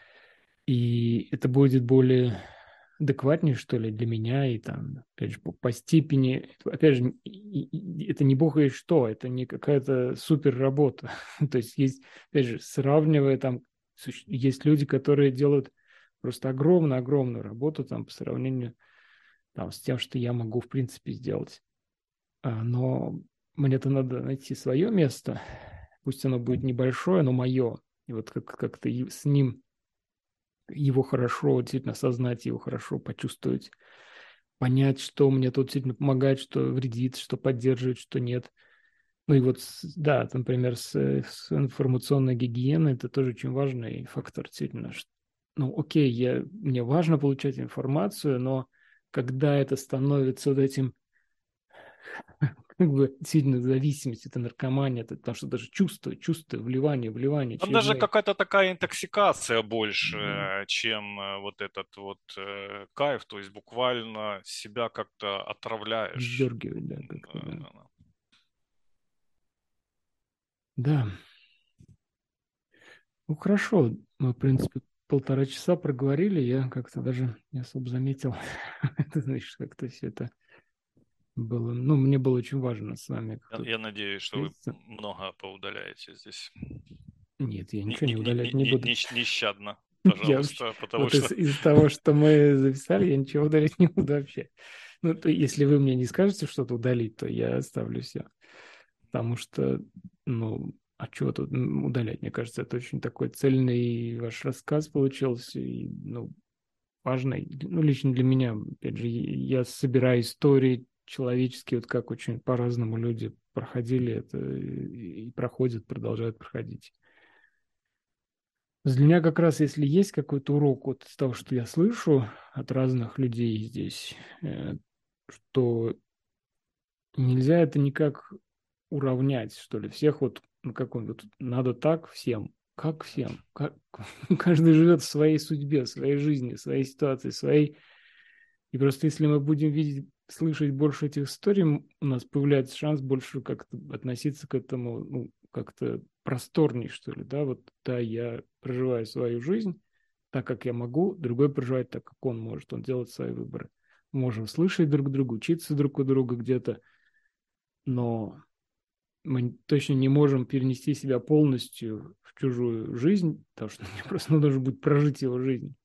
и это будет более адекватнее, что ли, для меня, и там, опять же, по степени, опять же, это не бог и что, это не какая-то супер работа. То есть есть, опять же, сравнивая там, есть люди, которые делают просто огромную-огромную работу там по сравнению там с тем, что я могу, в принципе, сделать. Но мне-то надо найти свое место, пусть оно будет небольшое, но мое, и вот как-то с ним его хорошо действительно осознать, его хорошо почувствовать, понять, что мне тут действительно помогает, что вредит, что поддерживает, что нет. Ну и вот, да, например, с информационной гигиеной это тоже очень важный фактор, действительно. Ну, окей, мне важно получать информацию, но когда это становится вот этим, как бы, действительно, зависимость, это наркомания, это потому что даже чувство, вливание Там даже очередные. какая-то такая интоксикация больше, Да, чем вот этот вот кайф, то есть буквально себя как-то отравляешь. сдергивать, да, как-то, да. Да. Да, ну хорошо, мы, в принципе, 1,5 часа проговорили, я как-то даже не особо заметил, ты знаешь, как-то все это было, ну, мне было очень важно с вами как-то Я надеюсь, что вы встретиться. много поудаляете здесь. Нет, я ничего не удалять не буду. Нещадно, Я вообще, пожалуйста, потому вот что из того, что мы записали, я ничего удалять не буду вообще. Ну, то если вы мне не скажете что-то удалить, то я оставлю все. Потому что, ну, а чего тут удалять? Мне кажется, это очень такой цельный ваш рассказ получился. И, ну, важный. Ну, лично для меня, опять же, я собираю истории человеческие, вот как очень по-разному люди проходили это и проходят, продолжают проходить. Для меня как раз, если есть какой-то урок вот из того, что я слышу от разных людей здесь, что нельзя это никак уравнять, что ли, всех вот на каком-то, надо так всем, как всем, как каждый живет в своей судьбе, в своей жизни, в своей ситуации, в своей. И просто если мы будем видеть, слышать больше этих историй, у нас появляется шанс больше как-то относиться к этому, ну, как-то просторней, что ли, да, вот, да, я проживаю свою жизнь так, как я могу, другой проживает так, как он может, он делает свои выборы. Можем слышать друг друга, учиться друг у друга где-то, но мы точно не можем перенести себя полностью в чужую жизнь, потому что мне просто нужно будет прожить его жизнь.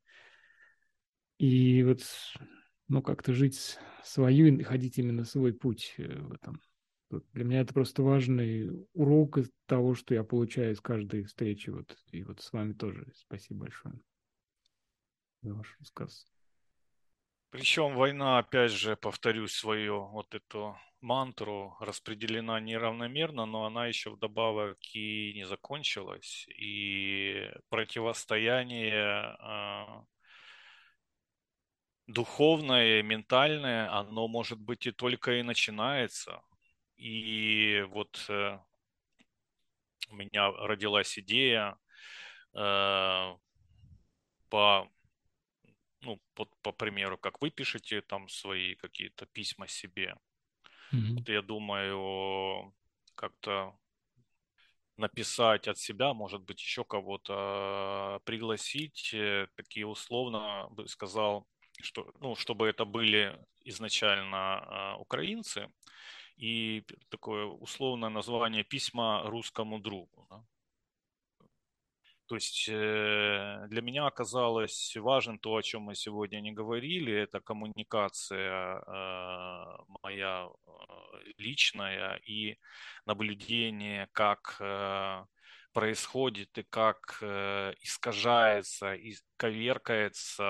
И вот, ну, как-то жить свою и находить именно свой путь в этом. Вот для меня это просто важный урок из того, что я получаю из каждой встречи. Вот, и вот с вами тоже. Спасибо большое за ваш рассказ. причем война, опять же, повторюсь свою вот эту мантру, распределена неравномерно, но она еще вдобавок и не закончилась. И противостояние духовное, ментальное, оно, может быть, и только и начинается. И вот у меня родилась идея э, по, ну, по примеру, как вы пишете там свои какие-то письма себе. Мгм. Вот я думаю, как-то написать от себя, может быть, еще кого-то пригласить, такие условно бы сказал, что, ну, чтобы это были изначально украинцы, и такое условное название «Письма русскому другу». Да. То есть для меня оказалось важным то, о чем мы сегодня не говорили, это коммуникация моя личная и наблюдение, как происходит и как искажается и коверкается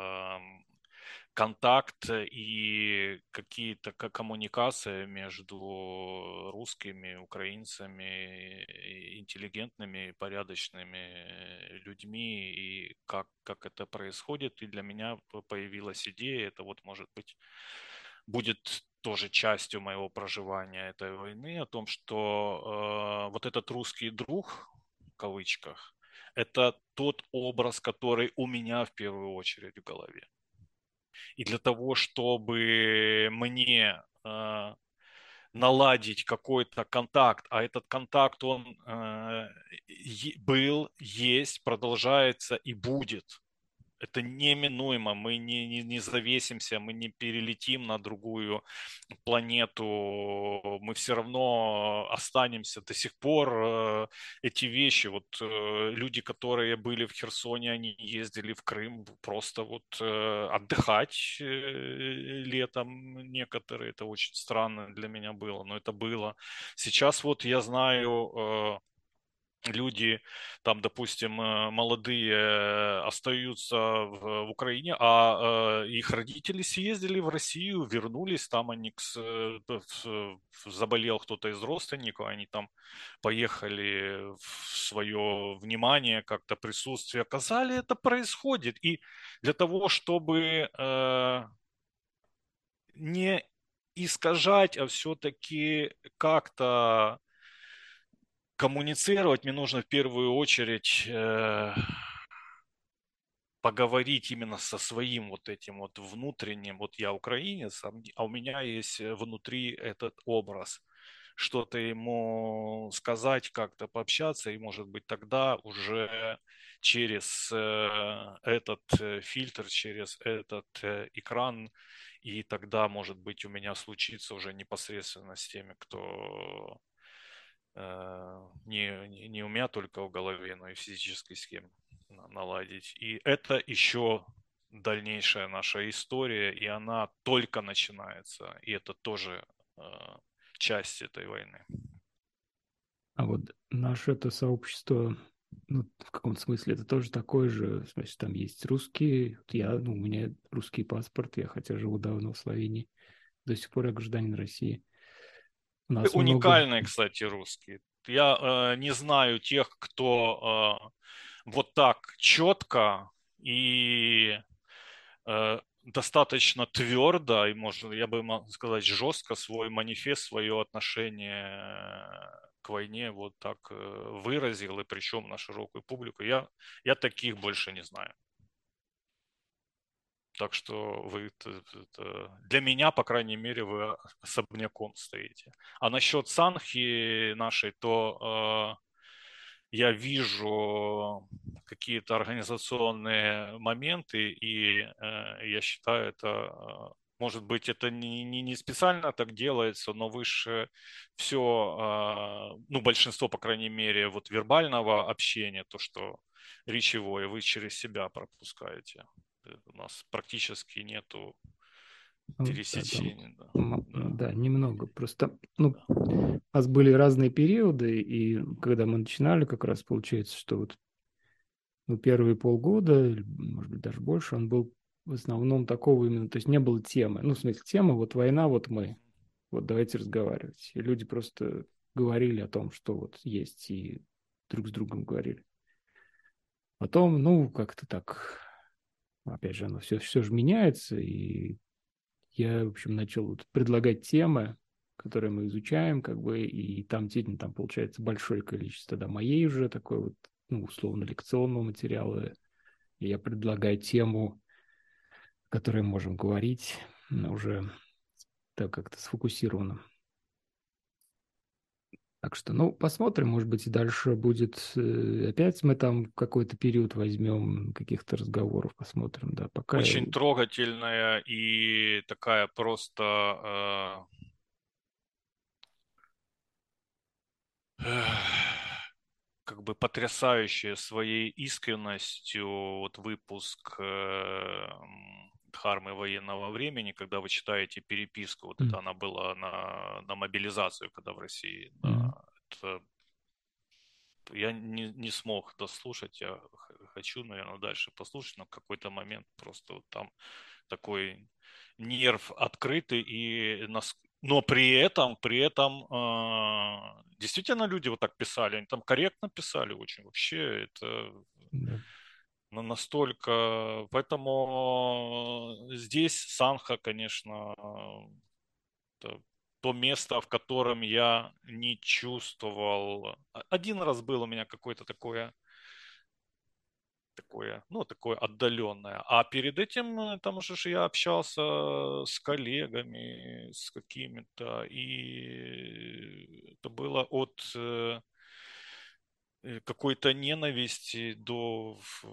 контакт и какие-то коммуникации между русскими, украинцами, интеллигентными, порядочными людьми, и как это происходит. И для меня появилась идея, это вот, может быть, будет тоже частью моего проживания этой войны, о том, что вот этот русский друг, в кавычках, это тот образ, который у меня в первую очередь в голове. И для того, чтобы мне наладить какой-то контакт, а этот контакт, он был, есть, продолжается и будет. Это неминуемо, мы не завесимся, мы не перелетим на другую планету, мы все равно останемся до сих пор. Эти вещи, вот люди, которые были в Херсоне, они ездили в Крым просто вот отдыхать летом некоторые, это очень странно для меня было, но это было. Сейчас вот я знаю люди, там, допустим, молодые остаются в Украине, а их родители съездили в Россию, вернулись, там они, заболел кто-то из родственников, они там поехали в свое внимание, как-то присутствие оказали, это происходит. И для того, чтобы не искажать, а все-таки как-то коммуницировать, мне нужно в первую очередь поговорить именно со своим вот этим вот внутренним, вот я украинец, а у меня есть внутри этот образ. Что-то ему сказать, как-то пообщаться, и, может быть, тогда уже через этот фильтр, через этот экран, и тогда, может быть, у меня случится уже непосредственно с теми, кто не у меня только в голове, но и физически с кем наладить. И это еще дальнейшая наша история, и она только начинается. И это тоже э, часть этой войны. А вот наше это сообщество, ну, в каком-то смысле это тоже такое же, значит, там есть русские, вот я, ну, у меня русский паспорт, я хотя живу давно в Словении, до сих пор я гражданин России. У нас много, Уникальные, кстати, русские. Я не знаю тех, кто вот так четко и достаточно твердо и, можно, я бы мог сказать, жестко свой манифест, свое отношение к войне вот так выразил, и причем на широкую публику. Я таких больше не знаю. Так что вы, для меня, по крайней мере, вы особняком стоите. А насчет Санхи нашей, то я вижу какие-то организационные моменты, и я считаю, это, может быть, это не специально так делается, но выше все, ну, большинство, по крайней мере, вот вербального общения, то, что речевое, вы через себя пропускаете. У нас практически нету ну, да, там, пересечений. Да, да, да, немного. Просто, ну, да. у нас были разные периоды, и когда мы начинали, как раз получается, что вот ну, первые полгода, или, может быть, даже больше, он был в основном такого именно, то есть не было темы. Ну, в смысле, тема, вот война, вот мы, вот давайте разговаривать. И люди просто говорили о том, что вот есть, и друг с другом говорили. Потом, ну, как-то так, опять же, оно все же меняется, и я, в общем, начал вот предлагать темы, которые мы изучаем, как бы, и там действительно там получается большое количество, да, моей уже такой вот, ну, условно, лекционного материала. И я предлагаю тему, о которой можем говорить, но уже так как-то сфокусированно. Так что, ну, посмотрим, может быть, и дальше будет, опять мы там какой-то период возьмем каких-то разговоров, посмотрим, да, пока я... Очень трогательная и такая просто как бы потрясающая своей искренностью вот выпуск Дхармы военного времени, когда вы читаете переписку, вот это М, она была на мобилизацию, когда в России, м, да, это я не смог дослушать, я хочу, наверное, дальше послушать, но в какой-то момент просто вот там такой нерв открытый, но при этом действительно люди вот так писали, они там корректно писали очень, вообще это да. настолько, поэтому здесь Санха, конечно, это то место, в котором я не чувствовал. Один раз был у меня какое-то ну, такое отдаленное. А перед этим, там уже ж я общался с коллегами, с какими-то, и это было от какой-то ненависти до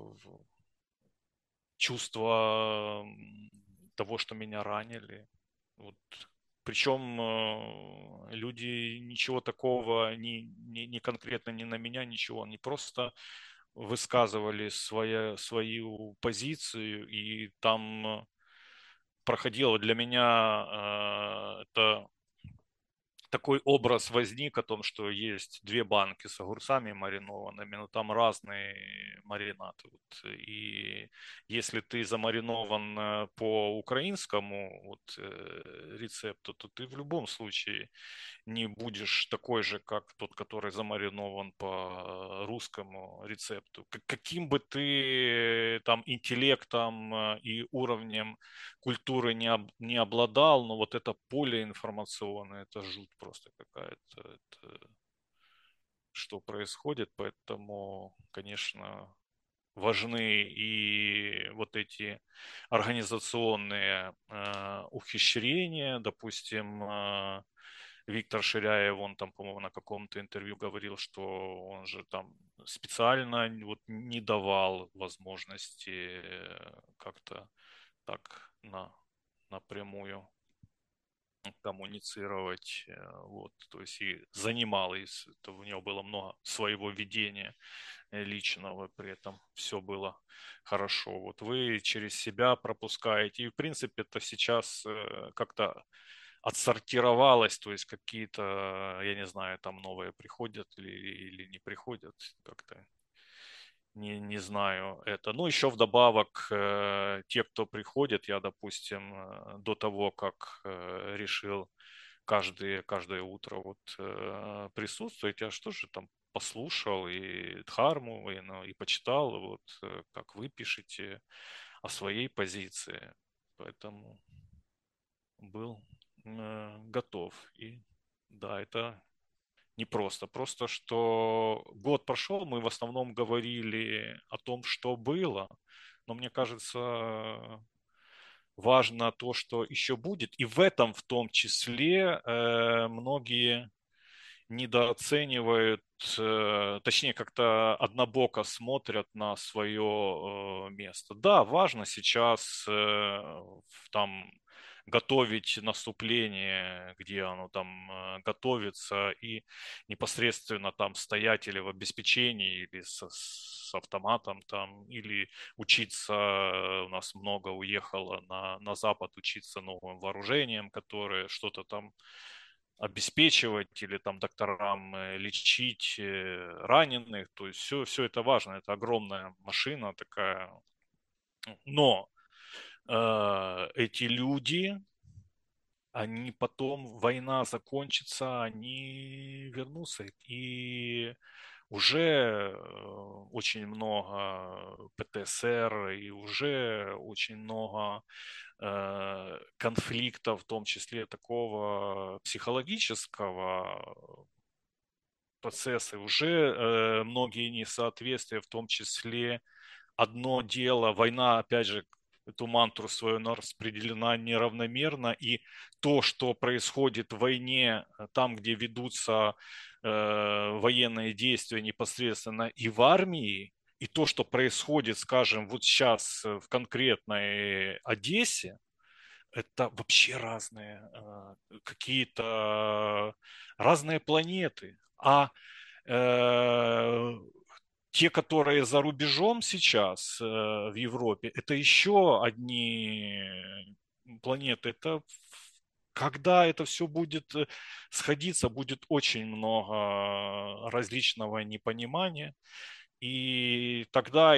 чувства того, что меня ранили. Вот. Причем люди ничего такого, не конкретно не на меня, ничего, они просто высказывали свою позицию, и там проходило для меня это такой образ возник о том, что есть две банки с огурцами маринованными, но там разные маринады. Вот. И если ты замаринован по украинскому рецепту, то ты в любом случае не будешь такой же, как тот, который замаринован по русскому рецепту. Каким бы ты там интеллектом и уровнем культуры не обладал, но вот это поле информационное, это жуть просто какая-то, это, что происходит, поэтому, конечно, важны и вот эти организационные ухищрения, допустим, Виктор Ширяев, он там, по-моему, на каком-то интервью говорил, что он же там специально вот не давал возможности как-то так напрямую коммуницировать, вот, то есть и занимал, и у него было много своего видения личного, при этом все было хорошо. Вот вы через себя пропускаете, и в принципе это сейчас как-то отсортировалось, то есть какие-то, я не знаю, там новые приходят или не приходят, как-то не знаю это. Ну, еще вдобавок, те, кто приходит, я, допустим, до того, как решил каждое утро вот присутствовать, я что же там послушал и Дхарму, и, ну, и почитал, вот как вы пишете о своей позиции. Поэтому был готов. И да, это не просто. Просто, что год прошел, мы в основном говорили о том, что было. Но мне кажется, важно то, что еще будет. И в этом в том числе многие недооценивают, точнее, как-то однобоко смотрят на свое место. Да, важно сейчас там готовить наступление, где оно там готовится, и непосредственно там стоять или в обеспечении, или с автоматом там, или учиться, у нас много уехало на Запад учиться новым вооружением, которое что-то там обеспечивать или там докторам лечить раненых. То есть все это важно. Это огромная машина такая. Но эти люди, они потом, война закончится, они вернутся. И уже очень много ПТСР и уже очень много конфликта, в том числе такого психологического процесса, уже многие несоответствия, в том числе одно дело, война, опять же, эту мантру свою, она распределена неравномерно, и то, что происходит в войне, там, где ведутся военные действия непосредственно и в армии, и то, что происходит, скажем, вот сейчас в конкретной Одессе, это вообще разные какие-то разные планеты. А э, те, которые за рубежом сейчас в Европе, это еще одни планеты. Это когда это все будет сходиться, будет очень много различного непонимания. И тогда,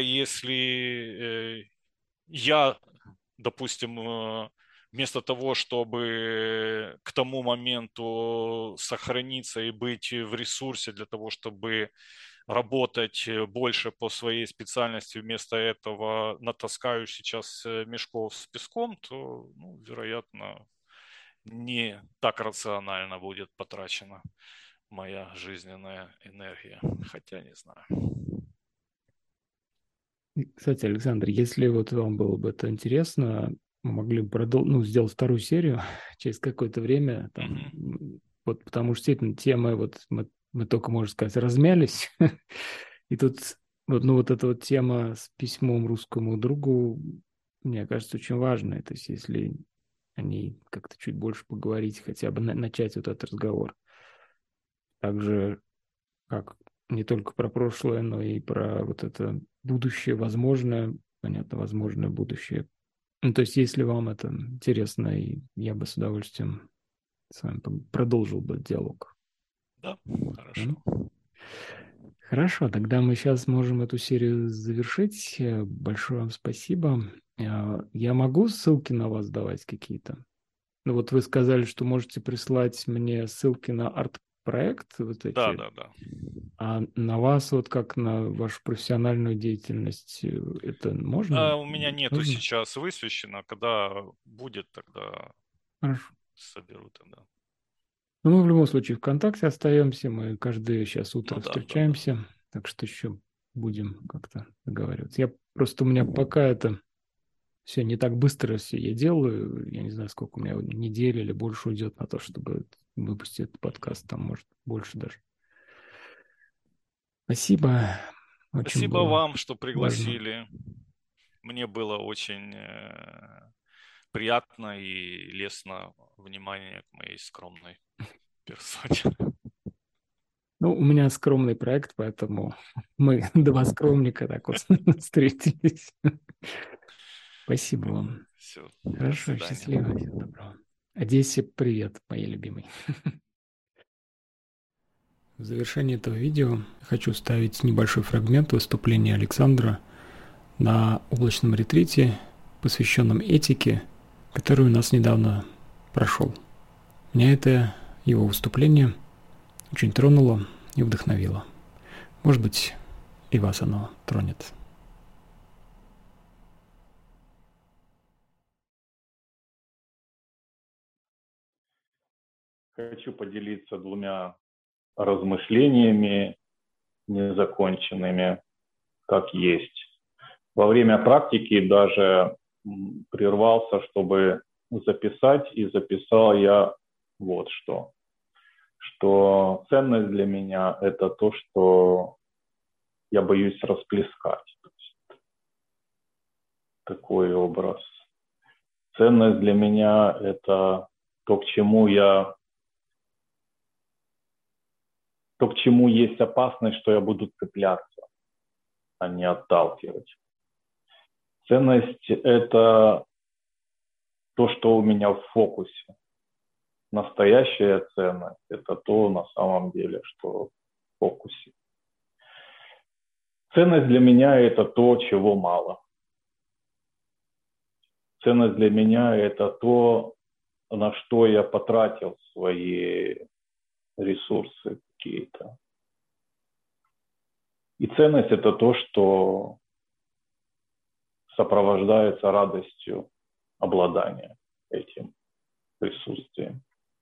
если я, допустим, вместо того, чтобы к тому моменту сохраниться и быть в ресурсе для того, чтобы работать больше по своей специальности, вместо этого натаскаю сейчас мешков с песком, то, ну, вероятно, не так рационально будет потрачена моя жизненная энергия. Хотя не знаю. Кстати, Александр, если вот вам было бы это интересно, мы могли бы сделать вторую серию через какое-то время, там, Мгм. вот потому что действительно темы, вот мы только, можно сказать, размялись, и тут вот эта вот тема с письмом русскому другу, мне кажется, очень важная, то есть если о ней как-то чуть больше поговорить, хотя бы начать вот этот разговор. Также как не только про прошлое, но и про вот это будущее, возможное, понятно, возможное будущее. Ну, то есть, если вам это интересно, и я бы с удовольствием с вами продолжил бы диалог. Да, хорошо. Хорошо, тогда мы сейчас можем эту серию завершить. Большое вам спасибо. Я могу ссылки на вас давать какие-то? Ну вот вы сказали, что можете прислать мне ссылки на арт-проект, вот Да, эти. да, да. А на вас, вот как на вашу профессиональную деятельность, это можно? У меня нету Нужно? сейчас высвещено. Когда будет, тогда Хорошо. соберу тогда. Ну, мы в любом случае ВКонтакте остаемся, мы каждое сейчас утро Ну да, да, да. встречаемся, так что еще будем как-то договариваться. У меня пока это все не так быстро все я делаю, я не знаю, сколько у меня недель или больше уйдет на то, чтобы выпустить этот подкаст, там, может, больше даже. Спасибо, очень Спасибо было вам, что важно. пригласили. Мне было очень приятно и лестно внимание к моей скромной персоне. Ну, у меня скромный проект, поэтому мы два скромника так вот встретились. Спасибо вам. Все, до Хорошо, свидания. счастливо, всего доброго. Одессе привет, моей любимой. В завершении этого видео хочу вставить небольшой фрагмент выступления Александра на облачном ретрите, посвященном этике, который у нас недавно прошел. Меня это его выступление очень тронуло и вдохновило. Может быть, и вас оно тронет. Хочу поделиться двумя размышлениями незаконченными, как есть. Во время практики даже прервался, чтобы записать, и записал я вот что. Что ценность для меня – это то, что я боюсь расплескать. Такой образ. Ценность для меня – это то, к чему есть опасность, что я буду цепляться, а не отталкивать. Ценность – это то, что у меня в фокусе. Настоящая ценность – это то, на самом деле, что в фокусе. Ценность для меня – это то, чего мало. Ценность для меня – это то, на что я потратил свои ресурсы какие-то. И ценность – это то, что сопровождается радостью обладания этим присутствием.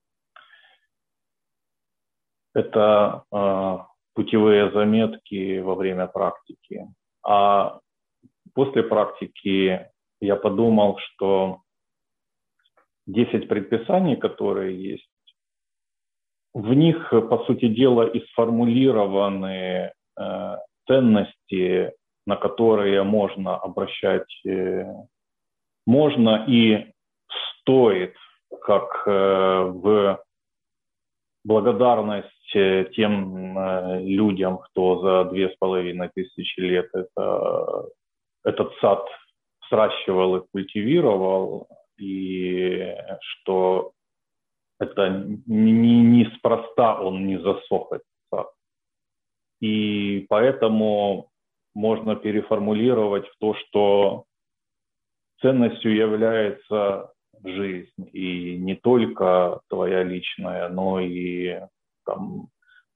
Это путевые заметки во время практики. А после практики я подумал, что 10 предписаний, которые есть, в них, по сути дела, и сформулированы ценности, на которые можно обращать, можно и стоит, как в благодарность тем людям, кто за 2500 лет этот сад сращивал и культивировал, и что это неспроста он не засох, этот сад. И поэтому можно переформулировать в то, что ценностью является жизнь, и не только твоя личная, но и там,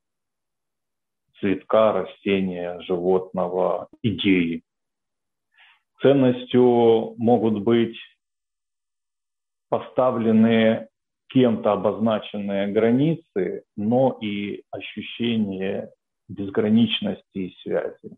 цветка, растения, животного, идеи. Ценностью могут быть поставлены кем-то обозначенные границы, но и ощущение безграничности и связи.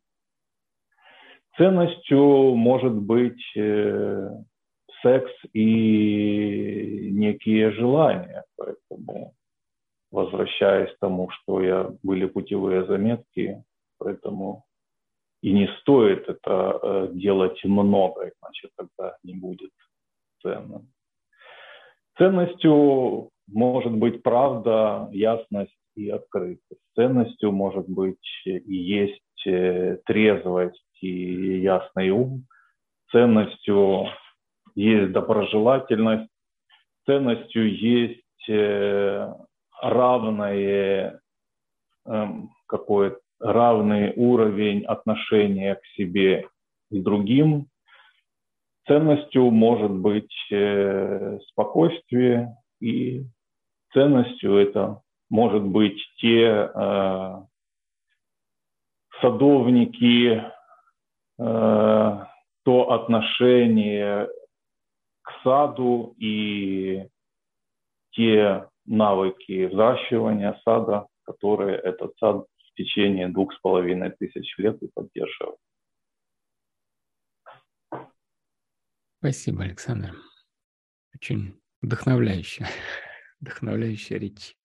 Ценностью может быть секс и некие желания. Поэтому, возвращаясь к тому, что были путевые заметки, поэтому и не стоит это делать много, иначе тогда не будет ценным. Ценностью может быть правда, ясность и открытость. Ценностью может быть и есть трезвость и ясный ум. Ценностью есть доброжелательность. Ценностью есть равный уровень отношения к себе и другим. Ценностью может быть спокойствие, и ценностью это может быть те садовники, то отношение к саду и те навыки взращивания сада, которые этот сад в течение 2500 лет и поддерживал. Спасибо, Александр. Очень вдохновляющая речь.